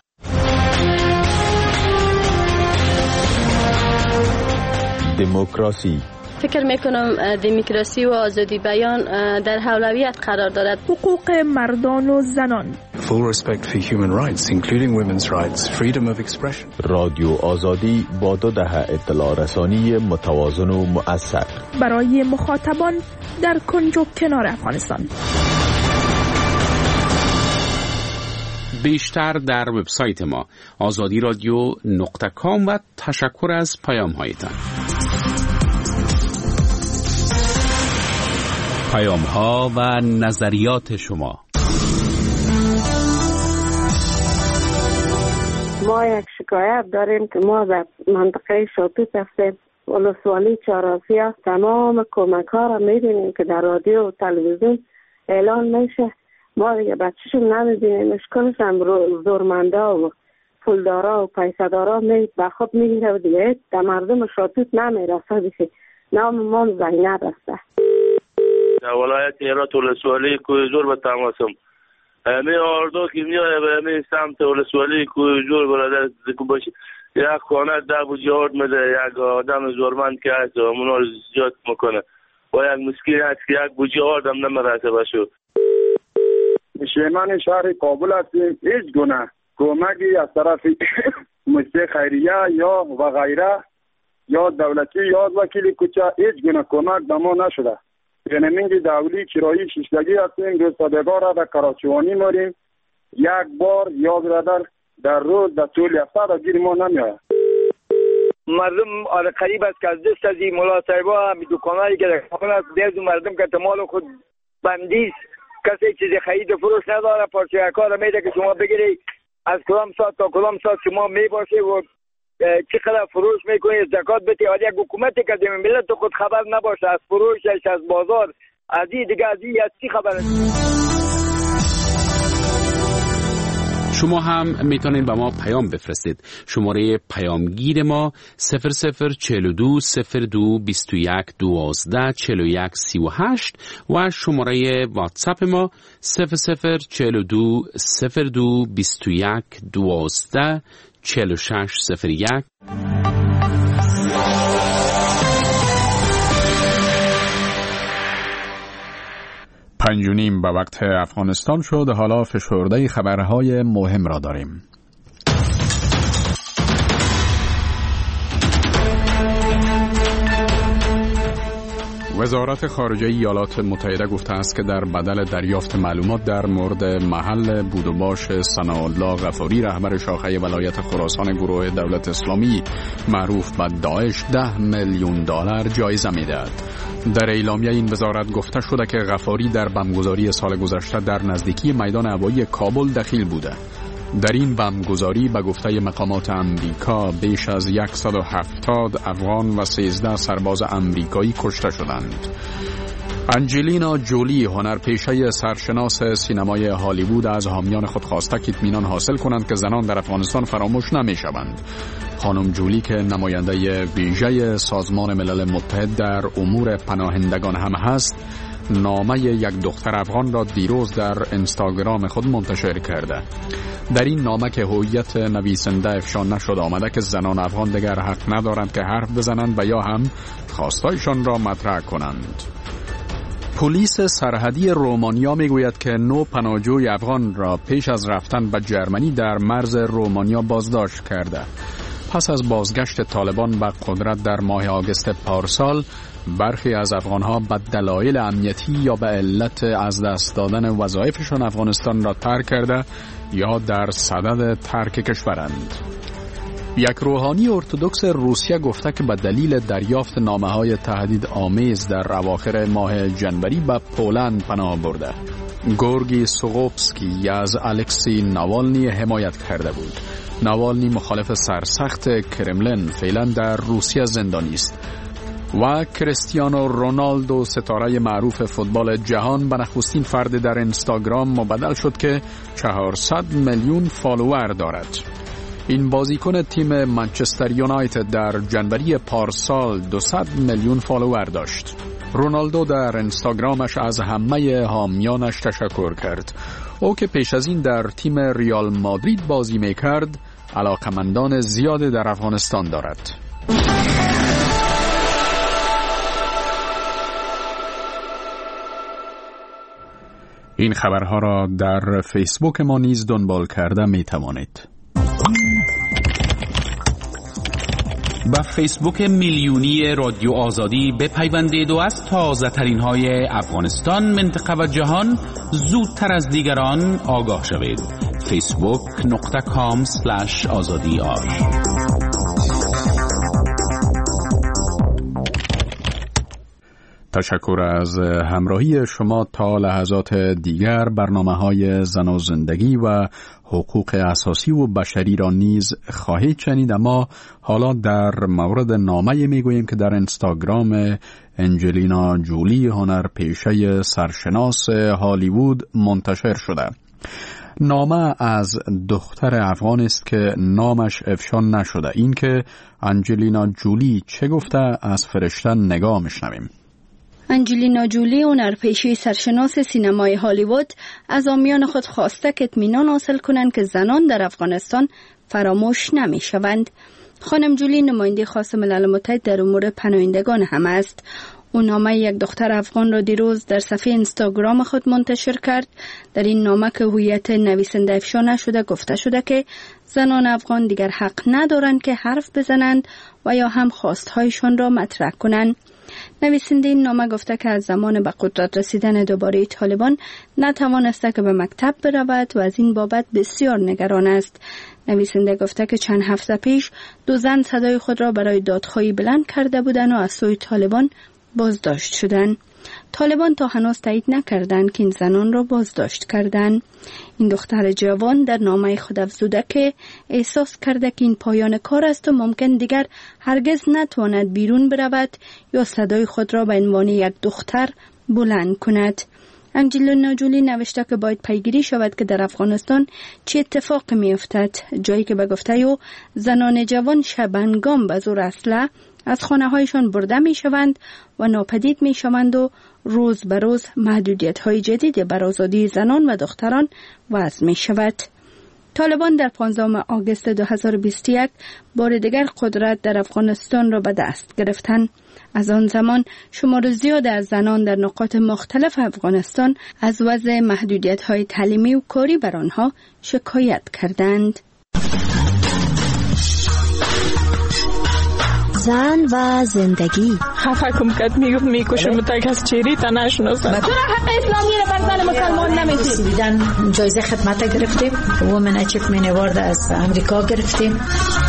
دموکراسی. فکر میکنم دموکراسی و آزادی بیان در اولویت قرار دارد. حقوق مردان و زنان. Full respect for human rights including women's rights, freedom of expression. رادیو آزادی با دو دهه اطلاع رسانی متوازن و مؤثر برای مخاطبان در کنج و کنار افغانستان. بیشتر در وبسایت ما آزادی رادیو نقطه کام و تشکر از پیام هایتان. پیام ها و نظریات شما. ما یک شکایت داریم که ما در منطقه شاپیت هستیم، ولسوالی چهارراه است. تمام کمک ها را میبینیم که در رادیو و تلویزیون اعلان میشه، ما دیگه بچه‌شون نمیبینیم. اشکالش هم زورمندا و پولدارا و پیسدارا می به خود میگیره و دیگه در مردم شاپیت نمیرسه. دیگه نام ما زینب است. در ولایت هرات ولسوالی کوی جور به تماسم می آردو که میایه به می سمت ولسوالی کوی جور برادر دکو باشه یک خانه ده بودی آرد میده، یک آدم زورمند که هست و منو زیاد میکنه و یک مسکین هست که یک بودی آرد هم نمیرسه بشو. شیمان شهر کابل هستیم. هیچ گونه کمکی از طرف مؤسسه خیریه یا و غیره یا دولتی یا وکیل کوچه هیچ گونه کمک به ما نشده. یعنی منگی دولی کرایی شیشتگی هستیم، دوستادگاه را در کراچوانی ماریم، یک بار یا برادر در روز در طول هفته را گیر ما نمیاد. مردم آره قریب است که از دست از این ملا صاحبا همی دکانهایی که در کامل است دیز مردم که تمال خود بندیست، کسی چیزی خرید و فروش نداره، پارچه کار را میده که شما بگیری از کدام ساعت تا کدام ساعت شما میباشه و چقدر فروش میکنی، زکات بتی. حالی یک حکومتی که دیم ملت خود خبر نباشه از فروشش، از بازار، از این دیگه از این از چی خبر است؟ شما هم میتونید به ما پیام بفرستید. شماره پیامگیر ما صفر صفر چهل و دو صفر دو بیست و یک دوازده چهل و یک سی و هشت و شماره واتساپ ما صفر صفر چهل و دو صفر دو بیست و یک دوازده چهل و شش صفر یک. پنج و نیم به وقت افغانستان شد. حالا فشرده خبرهای مهم را داریم. وزارت خارجه ایالات متحده گفته است که در بدل دریافت معلومات در مورد محل بود و باش ثناءالله غفاری رهبر شاخه ولایت خراسان گروه دولت اسلامی معروف به داعش ده میلیون دلار جایزه می‌دهد. در اعلامیه این وزارت گفته شده که غفاری در بمبگذاری سال گذشته در نزدیکی میدان هوایی کابل دخیل بوده. در این بمبگذاری به گفته مقامات امریکا بیش از صد و هفتاد افغان و سیزده سرباز امریکایی کشته شدند. انجلینا جولی هنرپیشه سرشناس سینمای هالیوود از حامیان خود خواسته که اطمینان حاصل کنند که زنان در افغانستان فراموش نمی‌شوند. خانم جولی که نماینده ویژه سازمان ملل متحد در امور پناهندگان هم هست، نامه یک دختر افغان را دیروز در اینستاگرام خود منتشر کرده. در این نامه که هویت نویسنده افشا نشد آمده که زنان افغان دیگر حق ندارند که حرف بزنند و یا هم خواستایشان را مطرح کنند. پلیس سرحدی رومانیا میگوید که نو پناهجوی افغان را پیش از رفتن به جرمنی در مرز رومانیا بازداشت کرده. پس از بازگشت طالبان به قدرت در ماه آگوست پارسال، برخی از افغانها به دلایل امنیتی یا به علت از دست دادن وظایفشان افغانستان را ترک کرده یا در صدد ترک کشورند. یک روحانی ارتدوکس روسیه گفته که به دلیل دریافت نامه‌های تهدید آمیز در اواخر ماه جنوری به پولند پناه برده. گورگی سوغوبسکی از الکسی ناوالنی حمایت کرده بود. ناوالنی مخالف سرسخت کرملین فعلا در روسیه زندانی است. و کریستیانو رونالدو ستاره معروف فوتبال جهان به نخستین فرد در اینستاگرام مبدل شد که چهارصد میلیون فالوور دارد. این بازیکن تیم منچستر یونایتد در جنوری پارسال دویست میلیون فالوور داشت. رونالدو در اینستاگرامش از همه حامیانش تشکر کرد. او که پیش از این در تیم ریال مادرید بازی میکرد، علاقمندان زیادی در افغانستان دارد. این خبرها را در فیسبوک ما نیز دنبال کرده می توانید. با فیسبوک میلیونی رادیو آزادی بپیوندید و از تازه ترین های افغانستان، منطقه و جهان زودتر از دیگران آگاه شوید. فیسبوک نقطه کام سلش آزادی آر. تشکر از همراهی شما. تا لحظات دیگر برنامه‌های زن و زندگی و حقوق اساسی و بشری را نیز خواهید شنید، اما حالا در مورد نامه میگوییم که در اینستاگرام انجلینا جولی هنرپیشه سرشناس هالیوود منتشر شده. نامه از دختر افغان است که نامش افشا نشده. این که انجلینا جولی چه گفته از فرشته نگاه میشنویم. انجلینا جولی هنرپیشه سرشناس سینمای هالیوود از حامیان خود خواسته که اطمینان حاصل کنند که زنان در افغانستان فراموش نمی شوند. خانم جولی نماینده خاص ملل متحد در امور پناهندگان هم است. او نامه یک دختر افغان را دیروز در صفحه اینستاگرام خود منتشر کرد. در این نامه که هویت نویسنده افشا نشده گفته شده که زنان افغان دیگر حق ندارند که حرف بزنند و یا هم خواستهایشان را مطرح کنند. نویسنده این نامه گفته که از زمان به قدرت رسیدن دوباره طالبان نتوانسته که به مکتب برود و از این بابت بسیار نگران است. نویسنده گفته که چند هفته پیش دو زن صدای خود را برای دادخواهی بلند کرده بودند و از سوی طالبان بازداشت شدند. طالبان تا هنوز تایید نکردند که این زنان را بازداشت کردند. این دختر جوان در نامه خود افزوده که احساس کرده که این پایان کار است و ممکن دیگر هرگز نتواند بیرون برود یا صدای خود را به عنوان یک دختر بلند کند. انجلینا جولی نوشته که باید پیگیری شود که در افغانستان چه اتفاقی می افتد، جایی که به گفته او زنان جوان شبنگام به زور اسلحه از خانه هایشان برده می شوند و ناپدید می شوند و روز به روز محدودیت های جدید بر آزادی زنان و دختران وضع می شود. طالبان در پانزدهم آگوست دو هزار و بیست و یک بار دیگر قدرت در افغانستان را به دست گرفتند. از آن زمان شمار زیاد از زنان در نقاط مختلف افغانستان از وضع محدودیت های تعلیمی و کاری بر آنها شکایت کردند. زن و زندگی خفه کم کد میگفت میکشم تا کس چیری تا نشناسم. چرا حق اسلامی رو بر زن مسلمان نمیدید؟ دیدن جایزه خدمت گرفتیم، وومن اچیومنت اوارد از امریکا گرفتیم.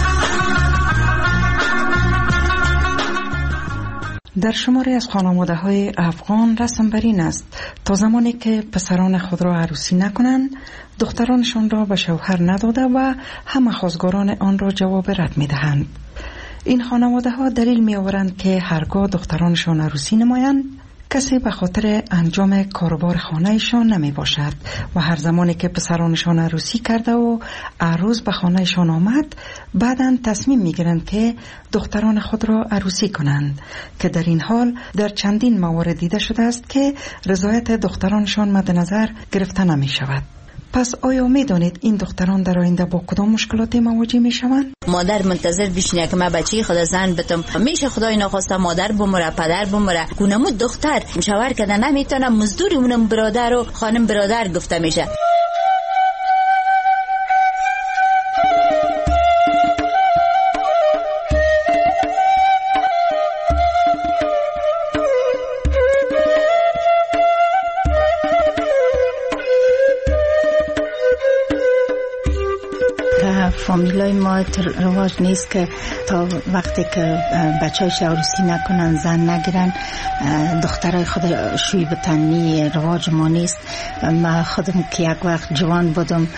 در شماری از خانواده‌های افغان رسم بر این است تا زمانی که پسران خود را عروسی نکنند، دخترانشان را به شوهر نداده و همه خواستگاران آن را جواب رد می‌دهند. این خانواده ها دلیل می آورند که هرگاه دخترانشان عروسی نمایند، کسی به خاطر انجام کاربار خانهشان نمی باشد و هر زمانی که پسرانشان عروسی کرده و عروس به خانهشان آمد، بعداً تصمیم می گیرند که دختران خود را عروسی کنند، که در این حال در چندین موارد دیده شده است که رضایت دخترانشان مد نظر گرفته نمی شود. پس آیا می دانید این دختران در آینده با کدام مشکلاتی مواجه می شوند؟ مادر منتظر بشینه که من بچه خدا زن بتم، میشه خدای نخواسته مادر بمره، پدر بمره، گونمو دختر شوهر کده نمیتونه، مزدوری اونم برادر و خانم برادر گفته میشه. فامیلای ما رواج نیست که تا وقتی که بچه‌هاش عروسی نکنن، زن نگیرن، دخترای خود شوی بتنی رواج ما نیست. ما خودم که یک وقت جوان بودم،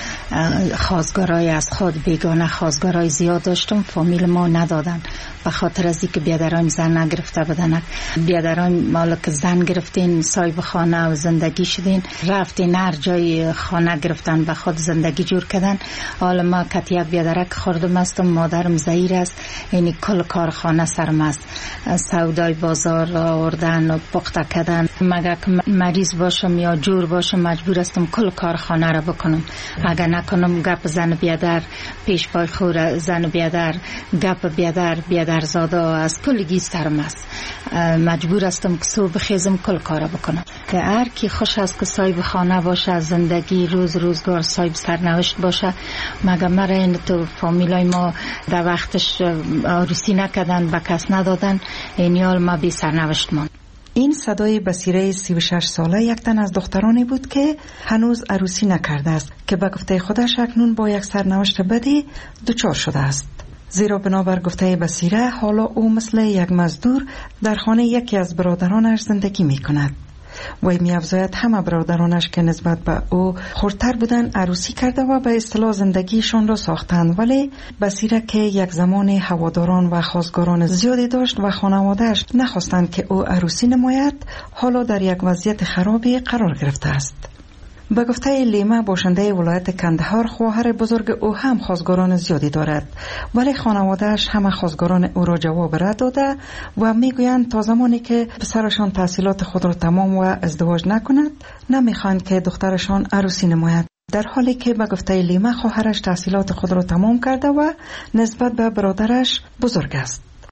خواستگارای از خود بیگانه خواستگارای زیاد داشتم، فامیل ما ندادن به خاطر از اینکه بیادران زن نگرفته بودن. بیادران مالا که زن گرفتین، صاحب خانه و زندگی شدین، رفتین هر جای خانه گرفتن به خود زندگی جور کردن. حالا ما کتی یک بیادرک خوردم استم، مادرم زهیر است، یعنی کل کارخانه سرم است، سودای بازار آوردن و پخته کردن. مگه مریض باشم یا جور باشم مجبور استم کل کارخانه را بکنم. اگر نکنم گپ زن بیادر، پیش پای خور زن بیادر، گپ بیادر بیادر زاده از کلگی سرم است. مجبور استم که صبح خیزم کل کارا بکنم. که هر کی خوش است که صاحب خانه باشه، زندگی روز روزگار صاحب سرنوشت باشه. مگه مرا این تو فامیلای ما در وقتش عروسی نکردن، به کس ندادن، این حال ما بی سرنوشت ماند. این صدای بصیره سی و شش ساله یک تن از دخترانی بود که هنوز عروسی نکرده است، که به گفته خودش اکنون با یک سرنوشت بدی دچار شده است. زیرا بنابر گفته بصیره حالا او مثل یک مزدور در خانه یکی از برادرانش زندگی می کند. وی می افزاید همه برادرانش که نسبت به او خردتر بودن عروسی کرده و به اصطلاح زندگیشان را ساختند، ولی بصیره که یک زمان هواداران و خواستگاران زیادی داشت و خانواده‌اش نخواستند که او عروسی نماید، حالا در یک وضعیت خرابی قرار گرفته است. به گفته لیما باشنده ولایت کندهار، خواهر بزرگ او هم خواستگاران زیادی دارد، ولی خانواده‌اش همه خواستگاران او را جواب رد داده و میگویند تا زمانی که پسرشان تحصیلات خود را تمام و ازدواج نکند، نمیخواهند که دخترشان عروسی نماید. در حالی که به گفته لیما خواهرش تحصیلات خود را تمام کرده و نسبت به برادرش بزرگ است. خواهر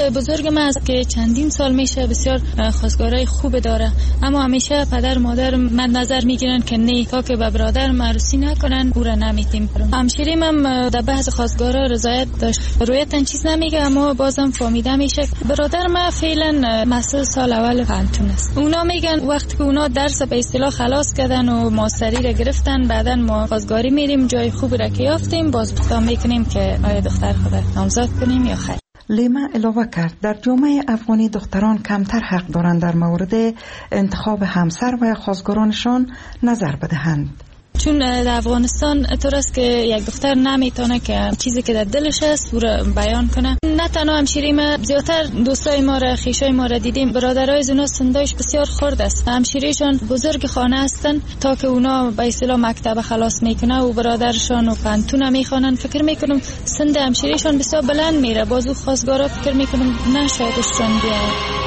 پدر بزرگ من است که چندین سال میشه بسیار خواستگارای خوب داره، اما همیشه پدر مادر من نظر میگیرن که نه، تا که به برادر عروسی نکنن او را نمیتیم. همشیریم هم در بحث خواستگارا رضایت داشت، رویتن چیز نمیگه، اما بازم فهمیده میشه. برادر من فعلا مسئول سال اول پنتون است. اونا میگن وقتی که اونا درس به اصطلاح خلاص کردن و ماستری را گرفتن، بعدن ما خواستگاری میریم جای خوبی را که یافتیم، باز پسا میکنیم که آیا دختر خود نامزد کنیم یا خیر. لیما علاوه کرد در جامعه افغانی دختران کمتر حق دارند در مورد انتخاب همسر و خواستگارانشان نظر بدهند. چون در افغانستان طور است که یک دختر نمیتونه که چیزی که در دلش است او را بیان کنه. نه تنها همشیری ما، زیادتر دوستای ما را، خویشای ما را دیدیم، برادرای زونا سندایش بسیار خرد است. همشیریشان بزرگ خانه هستن، تا که اونا به اصطلاح مکتب خلاص میکنه و برادرشان و پنتون میخوانن، فکر میکنم سند همشیریشان بسیار بلند میره. بازو خواستگارا فکر میکنم نه شایدشان بیاره.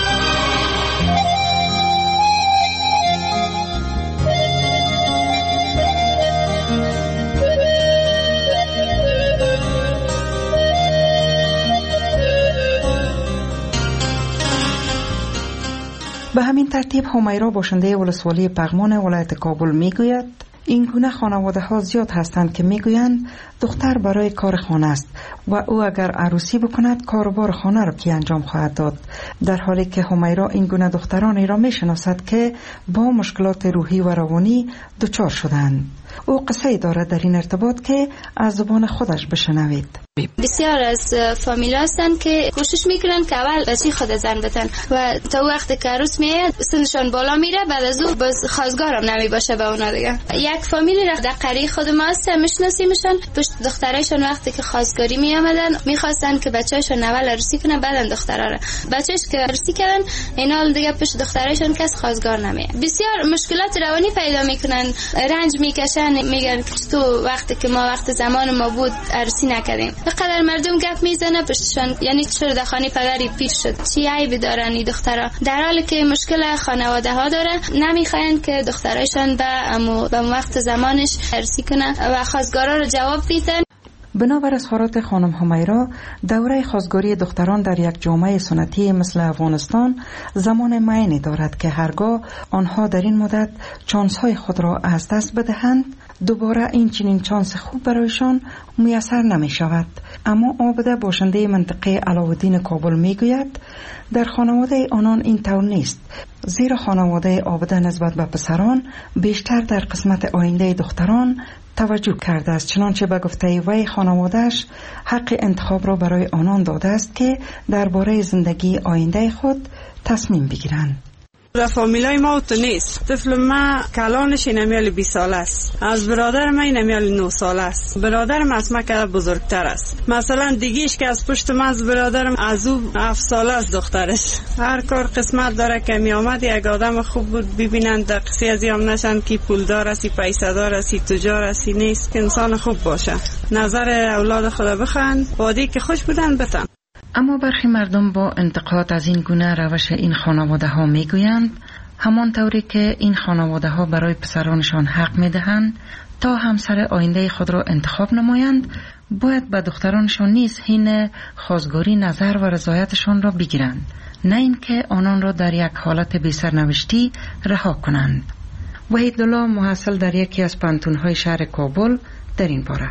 به همین ترتیب همیرا باشنده ولسوالی پغمان ولایت کابل میگوید این گونه خانواده ها زیاد هستند که میگویند دختر برای کار خانه است و او اگر عروسی بکند کاروبار خانه را کی انجام خواهد داد، در حالی که همیرا این گونه دخترانی را میشناسد که با مشکلات روحی و روانی دچار شدند. او قصه دارد در این ارتباط که از زبان خودش بشنوید. بسیار از فامیل هستن که کوشش میکنن که اول بچه خود زن بتن و تا وقتی که عروس میاد سنشان بالا میره، بعد از او باز خواستگارم نمی باشه به اونا دیگه. یک فامیلی را در قریه خود ما هست میشناسیمشان، پشت دخترایشان وقتی که خواستگاری می آمدن میخواستن که بچه‌شون اول عروسی کنه بعدن دخترا را. بچه‌ش که عروسی کردن اینا دیگه پشت دخترایشان کس خواستگار نمیاد. بسیار مشکلات روانی پیدا میکنن، رنج میکشن، میگن که تو وقتی که ما وقت زمان ما بود عروسی نکردیم. بقدر مردم گپ میزنه پشتشان، یعنی چرا در خانه پدری پیش شد، چی عیبی دارن این دخترها، در حالی که مشکل خانواده ها داره، نمیخواین که دخترایشان به امو به وقت زمانش عروسی کنه و خواستگارا رو جواب بیدن. بنابر اظهارات خانم همیرا، دوره خواستگاری دختران در یک جامعه سنتی مثل افغانستان زمان معینی دارد که هرگاه آنها در این مدت چانس‌های خود را از دست بدهند، دوباره این چنین چانس خوب برایشان میسر نمی شود. اما عابده باشنده منطقه علاءالدین کابل می گوید در خانواده آنان این طور نیست، زیرا خانواده عابده نسبت به پسران بیشتر در قسمت آینده دختران توجه کرده است، چنانچه به گفته وی خانواده‌اش حق انتخاب را برای آنان داده است که درباره زندگی آینده خود تصمیم بگیرند. در فامیلای ما تو نیست. طفل ما کلانش نمیال بیست سال است، از برادر من نمیال نه سال است. برادرم از ما که بزرگتر است. مثلا دیگیش که از پشت من از برادرم از او هفت سال است دخترش. هر کار قسمت داره که می آمد یک آدم خوب بود ببینند در قصی از یام نشن که پولدار است، پیسه دار است، تجار است، نیست که انسان خوب باشه. نظر اولاد خدا بخوان، وادی که خوش بودن بتن. اما برخی مردم با انتقاد از این گونه روش این خانواده ها می گویند همان طوری که این خانواده ها برای پسرانشان حق می دهند تا همسر آینده خود را انتخاب نمایند، باید به دخترانشان نیز حین خواستگاری نظر و رضایتشان را بگیرند، نه اینکه آنان را در یک حالت بی سرنوشتی رها کنند. وحیدالله محصل در یکی از پانتون‌های شهر کابل در این باره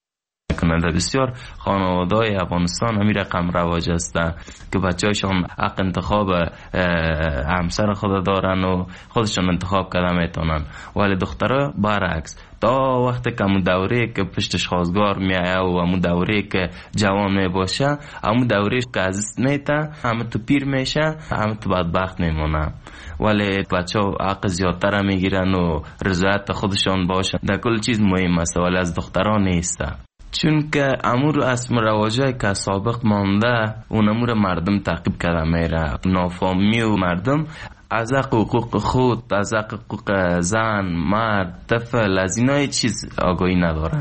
در بسیار خانواده‌های افغانستان همین رقم رواج است که بچه‌هاشون حق انتخاب همسر خود دارن و خودشون انتخاب کردن میتونن، ولی دخترها برعکس. تا وقتی که همون دوره که پشتش خواستگار میایه و همون دوره که جوان میباشه، همون دوره که عزیز میته، همه تو پیر میشه، همه تو بدبخت میمونه. ولی بچه ها حق زیادتر میگیرن و رضایت خودشان باشه. در کل چیز مهم است، ولی از دختران نیسته. چون که امور اسم رواجه که سابق مانده اون امور مردم تعقیب کرده میره. نافهمی و مردم از حقوق خود، از حقوق زن، مرد، طفل، از اینا چیز آگاهی ندارن.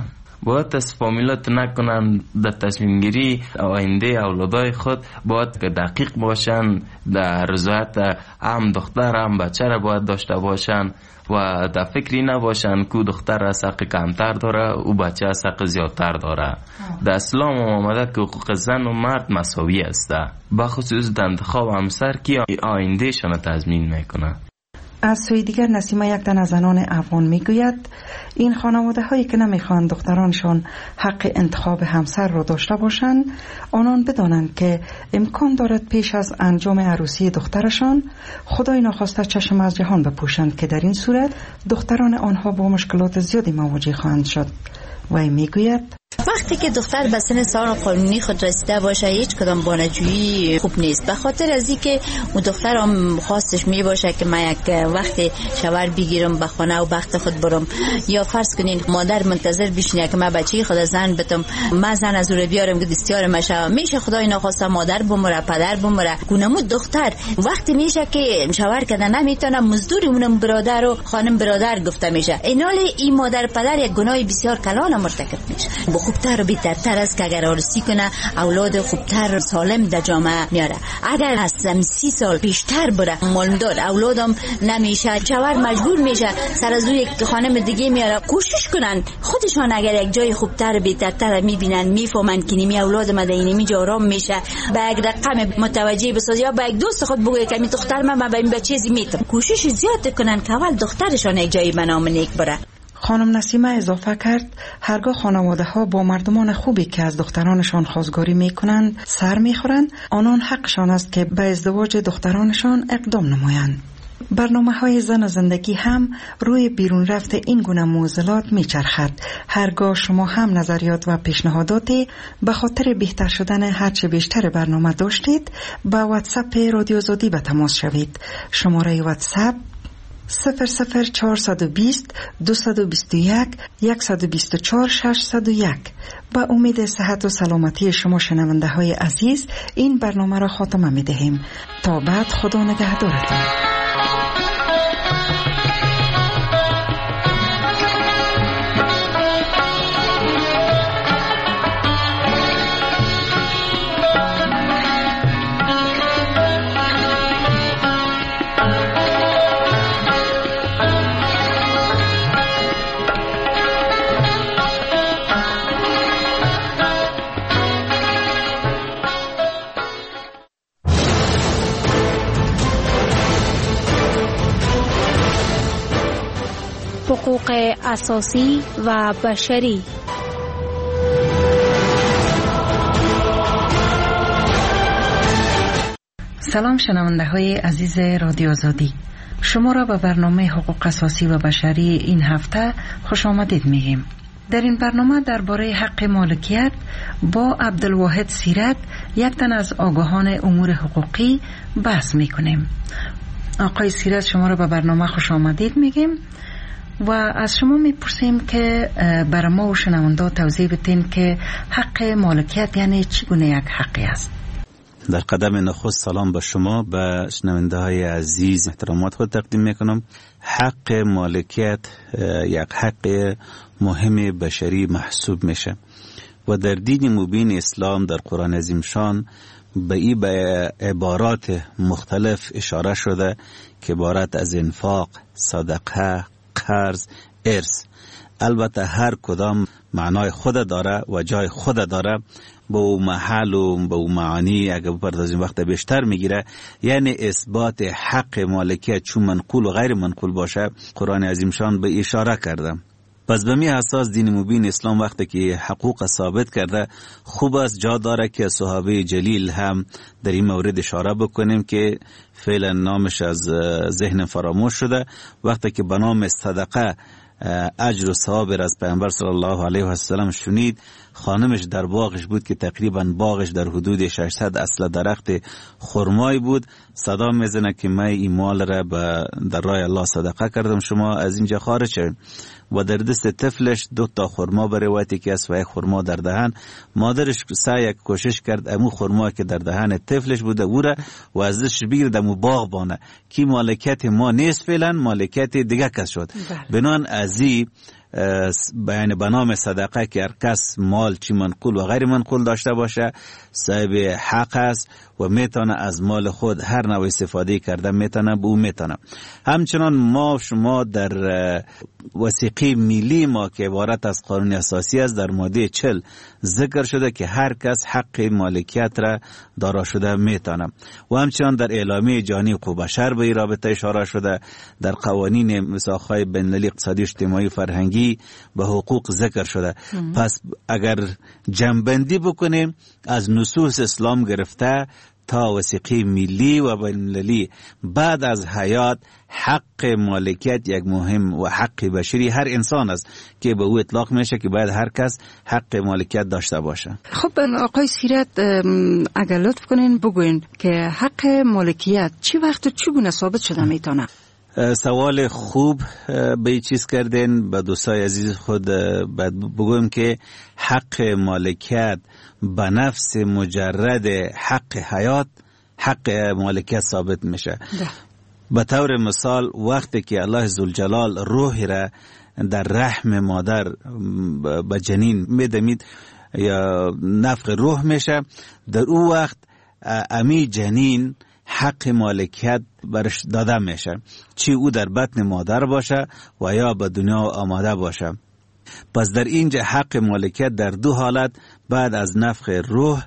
باید از فامیلات نکنن در تصمیم گیری آینده اولادای خود باید که دقیق باشن، در رضایت هم دختر هم بچه را باید داشته باشن و در فکری نباشن که دختر از حق کمتر داره و بچه از حق زیادتر داره. در اسلام آمده که حقوق زن و مرد مساوی است، بخصوص در انتخاب همسر که آینده شان تضمین میکنه. از سوی دیگر نسیمه یک تن از زنان افغان میگوید این خانواده هایی که نمیخوان دخترانشان حق انتخاب همسر را داشته باشند، آنان بدانند که امکان دارد پیش از انجام عروسی دخترشان خدای ناخواسته چشم از جهان بپوشند که در این صورت دختران آنها با مشکلات زیادی مواجه خواهند شد. و میگوید وقتی که دختر به سن سال قانونی خود رسیده باشه هیچ کدام بانجویی خوب نیست، به خاطر از اینکه اون دختر هم خواستش می باشه که من یک وقت شوهر بگیرم به خانه و وقت خود برم، یا فرض کنین مادر منتظر بشینه که من بچه خود زن بتم، من زن از اون بیارم که دستیار مشه، میشه خدای ناخواسته مادر بمره پدر بمره. گونمو دختر وقتی میشه که شوهر کده نمیتونه مزدور اونم برادر و خانم برادر گفته میشه، اینال این مادر پدر یک گناه بسیار کلان مرتکب میشه. خوبتر و بهترتر است که اگر عروسی کنه اولاد خوبتر سالم در جامعه میاره. اگر از سی سال بیشتر بره معلومدار اولادم نمیشه، شوهر مجبور میشه سر از یک خانم دیگه میاره. کوشش کنن خودشان اگر یک جای خوبتر بهترتر میبینن میفهمن که نیمی اولاد ما در اینمی جا آرام میشه، با یک رقم متوجه بسازی یا با یک دوست خود بگوی که می دختر من به این بچه میتم، کوشش زیاد کنن که اول دخترشان یک جایی به نام نیک بره. خانم نسیمه اضافه کرد هرگاه خانواده ها با مردمان خوبی که از دخترانشان خواستگاری می کنند سر می خورند، آنان حقشان است که به ازدواج دخترانشان اقدام نمایند. برنامه های زن و زندگی هم روی بیرون رفت این گونه معضلات می چرخد. هرگاه شما هم نظریات و پیشنهاداتی به خاطر بهتر شدن هرچه بیشتر برنامه داشتید، با واتساپ رادیو آزادی به تماس شوید. شماره واتساپ صفر صفر چهارصد و بیست دویست و بیست و یک صد و بیست و چهار ششصد و یک. با امید صحت و سلامتی شما شنونده های عزیز این برنامه را خاتمه می دهیم. تا بعد خدا نگهدارتان. حقوق اساسی و بشری. سلام شنونده های عزیز رادیو آزادی، شما را به برنامه حقوق اساسی و بشری این هفته خوش آمدید میگیم. در این برنامه درباره حق مالکیت با عبدالواحد سیرت، یک تن از آگاهان امور حقوقی، بحث میکنیم. آقای سیرت شما را به برنامه خوش آمدید میگیم و از شما میپرسیم که برای ما و شنونده توضیح بدین که حق مالکیت یعنی چگونه یک حقی است. در قدم نخست سلام به شما، به شنونده های عزیز احترامات خود تقدیم میکنم. حق مالکیت یک حق مهم بشری محسوب میشه و در دین مبین اسلام در قرآن عظیم شان به این به عبارات مختلف اشاره شده که عبارت از انفاق، صدقه، قرض، ارث. البته هر کدام معنای خود داره و جای خود داره، با او محل و با او معانی اگر بپردازیم وقت بیشتر میگیره. یعنی اثبات حق مالکیت چون منقول و غیر منقول باشه قرآن عظیم شان به اشاره کرده. پس به می اساس دین مبین اسلام وقتی که حقوق ثابت کرده، خوب است جا داره که صحابه جلیل هم در این مورد اشاره بکنیم که فعلا نامش از ذهن فراموش شده. وقتی که به نام صدقه اجر و ثواب از پیامبر صلی الله علیه و سلم شنید، خانمش در باغش بود که تقریبا باغش در حدود ششصد اصل درخت خرمای بود. صدا میزنه که من این مال را در راه الله صدقه کردم، شما از اینجا خارج شوید. و در دست طفلش دو تا خرما به روایتی که از و یک خرما در دهن. مادرش سعی کوشش کرد امو خرما که در دهن طفلش بوده او را و ازش بگیرد امو باغ بانه که مالکیت ما نیست، فعلا مالکیت دیگه کس شد. بنان ازی بیان به نام صدقه که هر کس مال چی منقول و غیر منقول داشته باشه صاحب حق است و میتونه از مال خود هر نوع استفاده کرده میتونه به او میتونه. همچنان ما شما در وثیقه ملی ما که عبارت از قانون اساسی است در ماده چهل ذکر شده که هر کس حق مالکیت را دارا شده میتونه و همچنان در اعلامیه جهانی حقوق بشر به این رابطه اشاره شده. در قوانین میثاق‌های بین‌المللی اقتصادی اجتماعی فرهنگی به حقوق ذکر شده. ام. پس اگر جمع‌بندی بکنیم از نصوص اسلام گرفته تا وثیقه ملی و بین‌المللی بعد از حیات حق مالکیت یک مهم و حق بشری هر انسان است که به او اطلاق میشه که باید هر کس حق مالکیت داشته باشه. خب آقای سیرت اگر لطف کنین بگوین که حق مالکیت چی وقت و چگونه ثابت شده میتونه؟ سوال خوب به این چیز کردین. به دوستای عزیز خود بگویم که حق مالکیت به نفس مجرد حق حیات حق مالکیت ثابت میشه. به طور مثال وقتی که الله ذوالجلال روح را در رحم مادر به جنین میدمید یا نفخ روح میشه، در او وقت امی جنین حق مالکیت برش داده میشه، چی او در بطن مادر باشه و یا به دنیا آماده باشه. پس در اینجا حق مالکیت در دو حالت بعد از نفخ روح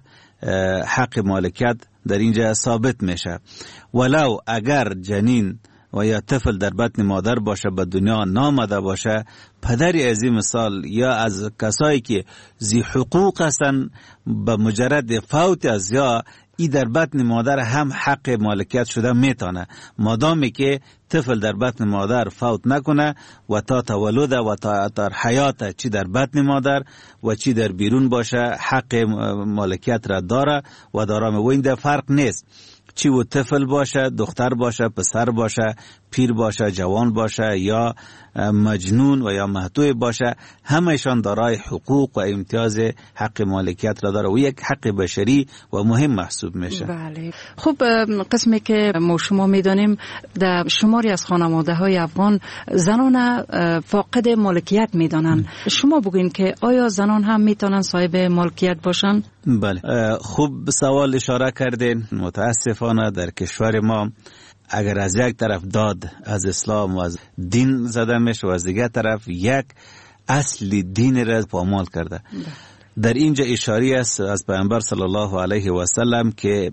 حق مالکیت در اینجا ثابت میشه. ولو اگر جنین و یا طفل در بطن مادر باشه به دنیا نامده باشه، پدری از این مثال یا از کسایی که ذی حقوق هستن به مجرد فوت از یا ای در بطن مادر هم حق مالکیت شده میتونه، مادامی که طفل در بطن مادر فوت نکنه و تا تولد و تا تا حیات چی در بطن مادر و چی در بیرون باشه حق مالکیت را داره و دارم. و این در فرق نیست چی و طفل باشه، دختر باشه، پسر باشه، پیر باشه، جوان باشه یا مجنون و یا مهتوی باشه، همهشان دارای حقوق و امتیاز حق مالکیت را داره و یک حق بشری و مهم محسوب میشه. بله. خب قسمی که ما شما میدانیم در شماری از خانواده های افغان زنان فاقد مالکیت میدانن. شما بگوین که آیا زنان هم میتونن صاحب مالکیت باشن؟ بله. خوب سوال اشاره کردین. متاسفانه در کشور ما اگر از یک طرف داد از اسلام و از دین زده میشه و از دیگر طرف یک اصل دین را پامال کرده. در اینجا اشاری است از پیامبر صلی الله علیه و سلم که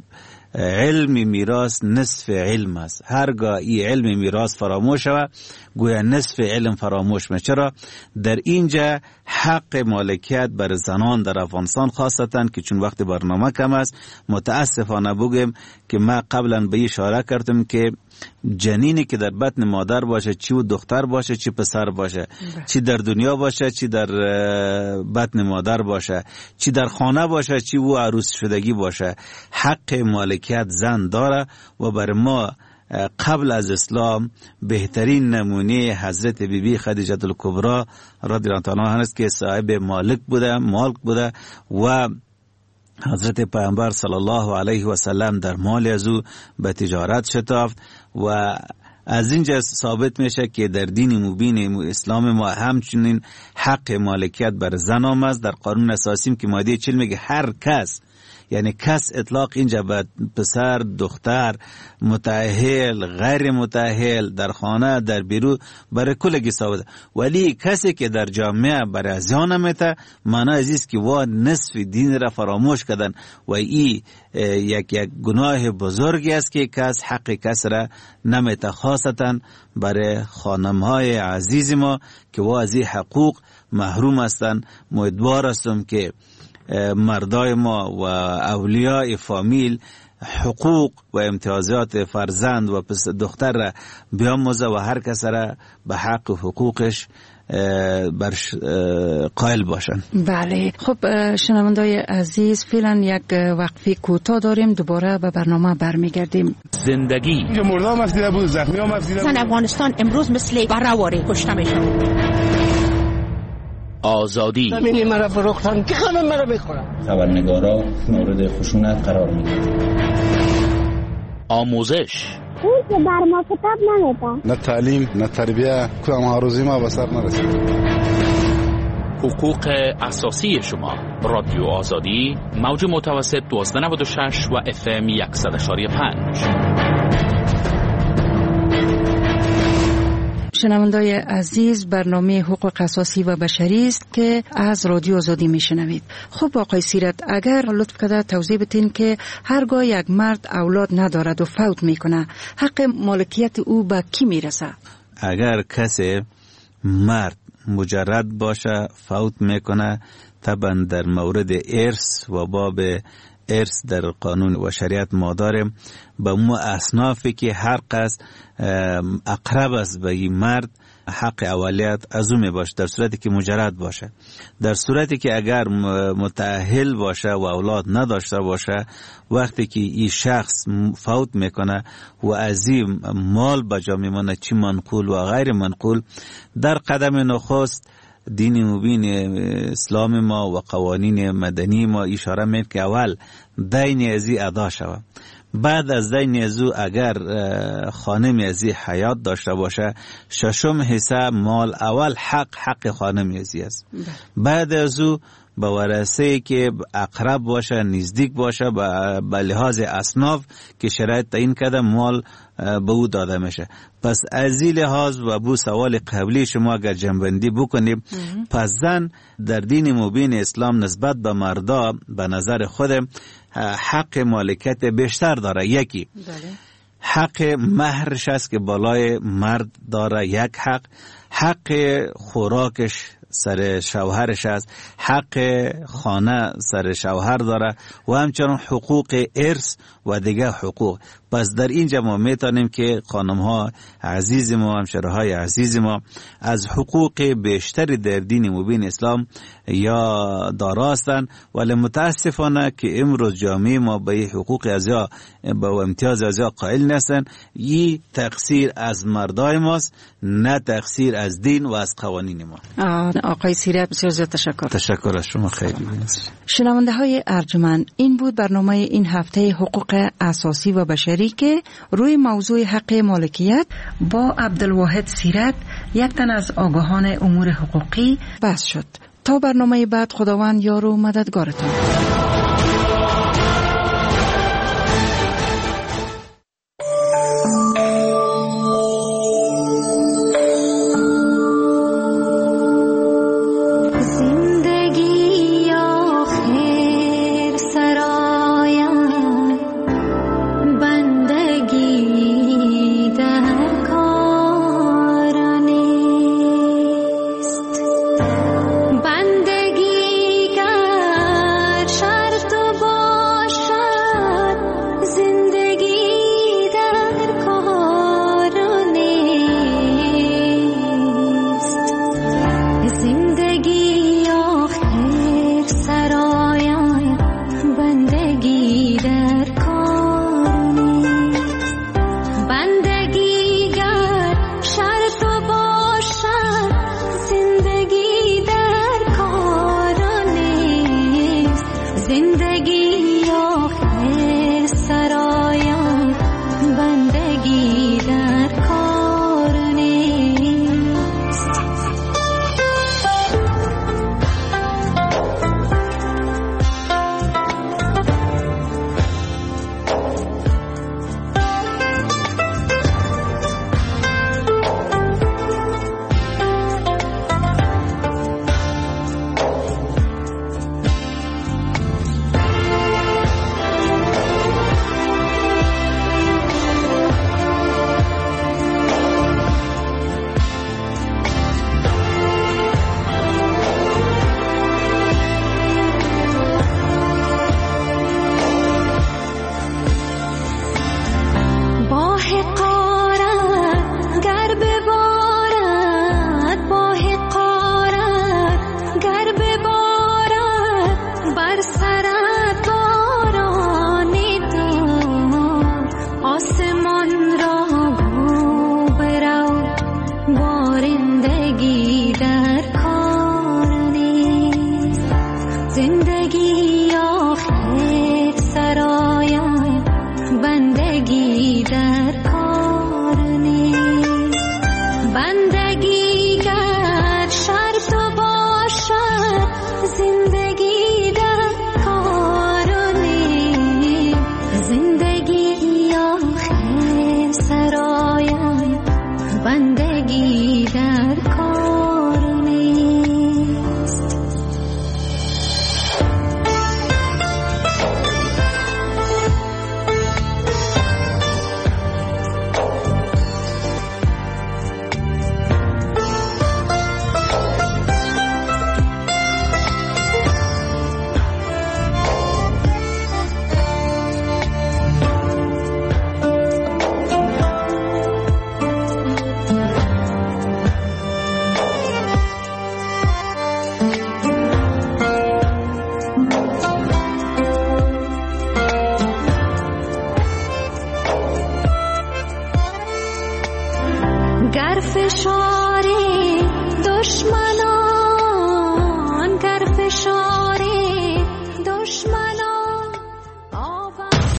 علم میراث نصف علم است. هرگاه این علم میراث فراموش شود گویا نصف علم فراموش میشه. چرا؟ در اینجا حق مالکیت بر زنان در افغانستان خاصتا که چون وقت برنامه کم است متاسفانه بگم که ما قبلا به اشاره کردم که جنینی که در بطن مادر باشه، چی و دختر باشه چی پسر باشه، چی در دنیا باشه چی در بطن مادر باشه، چی در خانه باشه چی و عروس شدگی باشه، حق مالکیت زن داره. و بر ما قبل از اسلام بهترین نمونه حضرت بی بی خدیجه الکبری رضی الله عنها است که صاحب مالک بوده مالک بوده و حضرت پیامبر صلی الله علیه و سلم در مال از او به تجارت شتافت و از اینجا ثابت میشه که در دین مبین اسلام ما همچنین حق مالکیت بر زن آمد. در قانون اساسی که ماده چهل میگه هر کس، یعنی کس اطلاق اینجا به پسر، دختر، متأهل، غیر متأهل، در خانه، در بیرون، برای کلگی ثابت. ولی کسی که در جامعه برای زیان میته معنی ازیست که وا نصف دین را فراموش کردن و ای یک یک گناه بزرگی است که کس حق کس را نمیته، خاصتا برای خانمهای عزیز ما که وا از این حقوق محروم هستند. امیدوار هستم که مردای ما و اولیاء فامیل حقوق و امتیازات فرزند و پس دختر را بیاموزه و هر کس را به حق و حقوقش برش قائل باشن. بله. خب شنوندای عزیز فعلا یک وقفه کوتاه داریم، دوباره به برنامه برمیگردیم. زندگی مردم افزیده بود، زخمی هم افزیده بود. زن افغانستان امروز مثل برهواره کشته میشن. آزادی زمینی مرا فروختن که همه مرا میخورن. خبرنگارا مورد خشونت قرار میدن. آموزش اون که بر ما کتاب نمیدن. نه تعلیم نه تربیه، کدام هر روزی ما به سر نرسید. حقوق اساسی شما. رادیو آزادی، موج متوسط دوازده نود و شش و اف ام صد و پنج. شنوندای عزیز، برنامه حقوق اساسی و بشری است که از رادیو آزادی میشنوید. خب آقای سیرت، اگر لطف کرده توضیح بدین که هرگاه یک مرد اولاد ندارد و فوت میکنه، حق مالکیت او به کی میرسه؟ اگر کسی مرد مجرد باشه فوت میکنه، طبعا در مورد ارث و باب ارث در قانون و شریعت ما داریم، به مو اصنافی که هر قصد اقرب است به این مرد حق اولیت از او می باشه، در صورتی که مجرد باشه. در صورتی که اگر متأهل باشه و اولاد نداشته باشه، وقتی که این شخص فوت میکنه و از این مال بجا میمونه، چی منقول و غیر منقول، در قدم نخست دین مبین اسلام ما و قوانین مدنی ما اشاره می‌کنه که اول دین ازی ادا شود. بعد از دین ازو اگر خانم ازی حیات داشته باشه، ششم حصه مال اول حق حق خانم ازی است. بعد ازو به ورثه که اقرب باشه، نزدیک باشه، به لحاظ اصناف که شرایط تعیین کرده مال به او داده میشه. پس از این لحاظ و بو سوال قبلی شما اگر جنبندی بکنیم، پس زن در دین مبین اسلام نسبت به مردا به نظر خود حق مالکیت بیشتر داره. یکی حق مهرش است که بالای مرد داره، یک حق حق خوراکش سر شوهرش است، حق خانه سر شوهر داره و همچنان حقوق ارث و دیگه حقوق. پس در اینجا ما میتونیم که خانم ها عزیز ما، همشهره های عزیز ما از حقوق بیشتری در دین مبین اسلام یا داراستن، ولی متاسفانه که امروز جامعه ما به حقوق ازیا به امتیاز ازیا قائل نیستن. این تقصیر از مردای ماست، نه تقصیر از دین و از قوانین ما. آقای سیرت بسیار زیاد تشکر. تشکر از شما، خیلی بینست. شنونده های ارجمند، این بود برنامه این هفته حقوق اساسی و بشری که روی موضوع حق مالکیت با عبدالواحد سیرت، یک تن از آگاهان امور حقوقی، بحث شد. تا برنامه بعد، خداوند یار و مددگارتون. فشار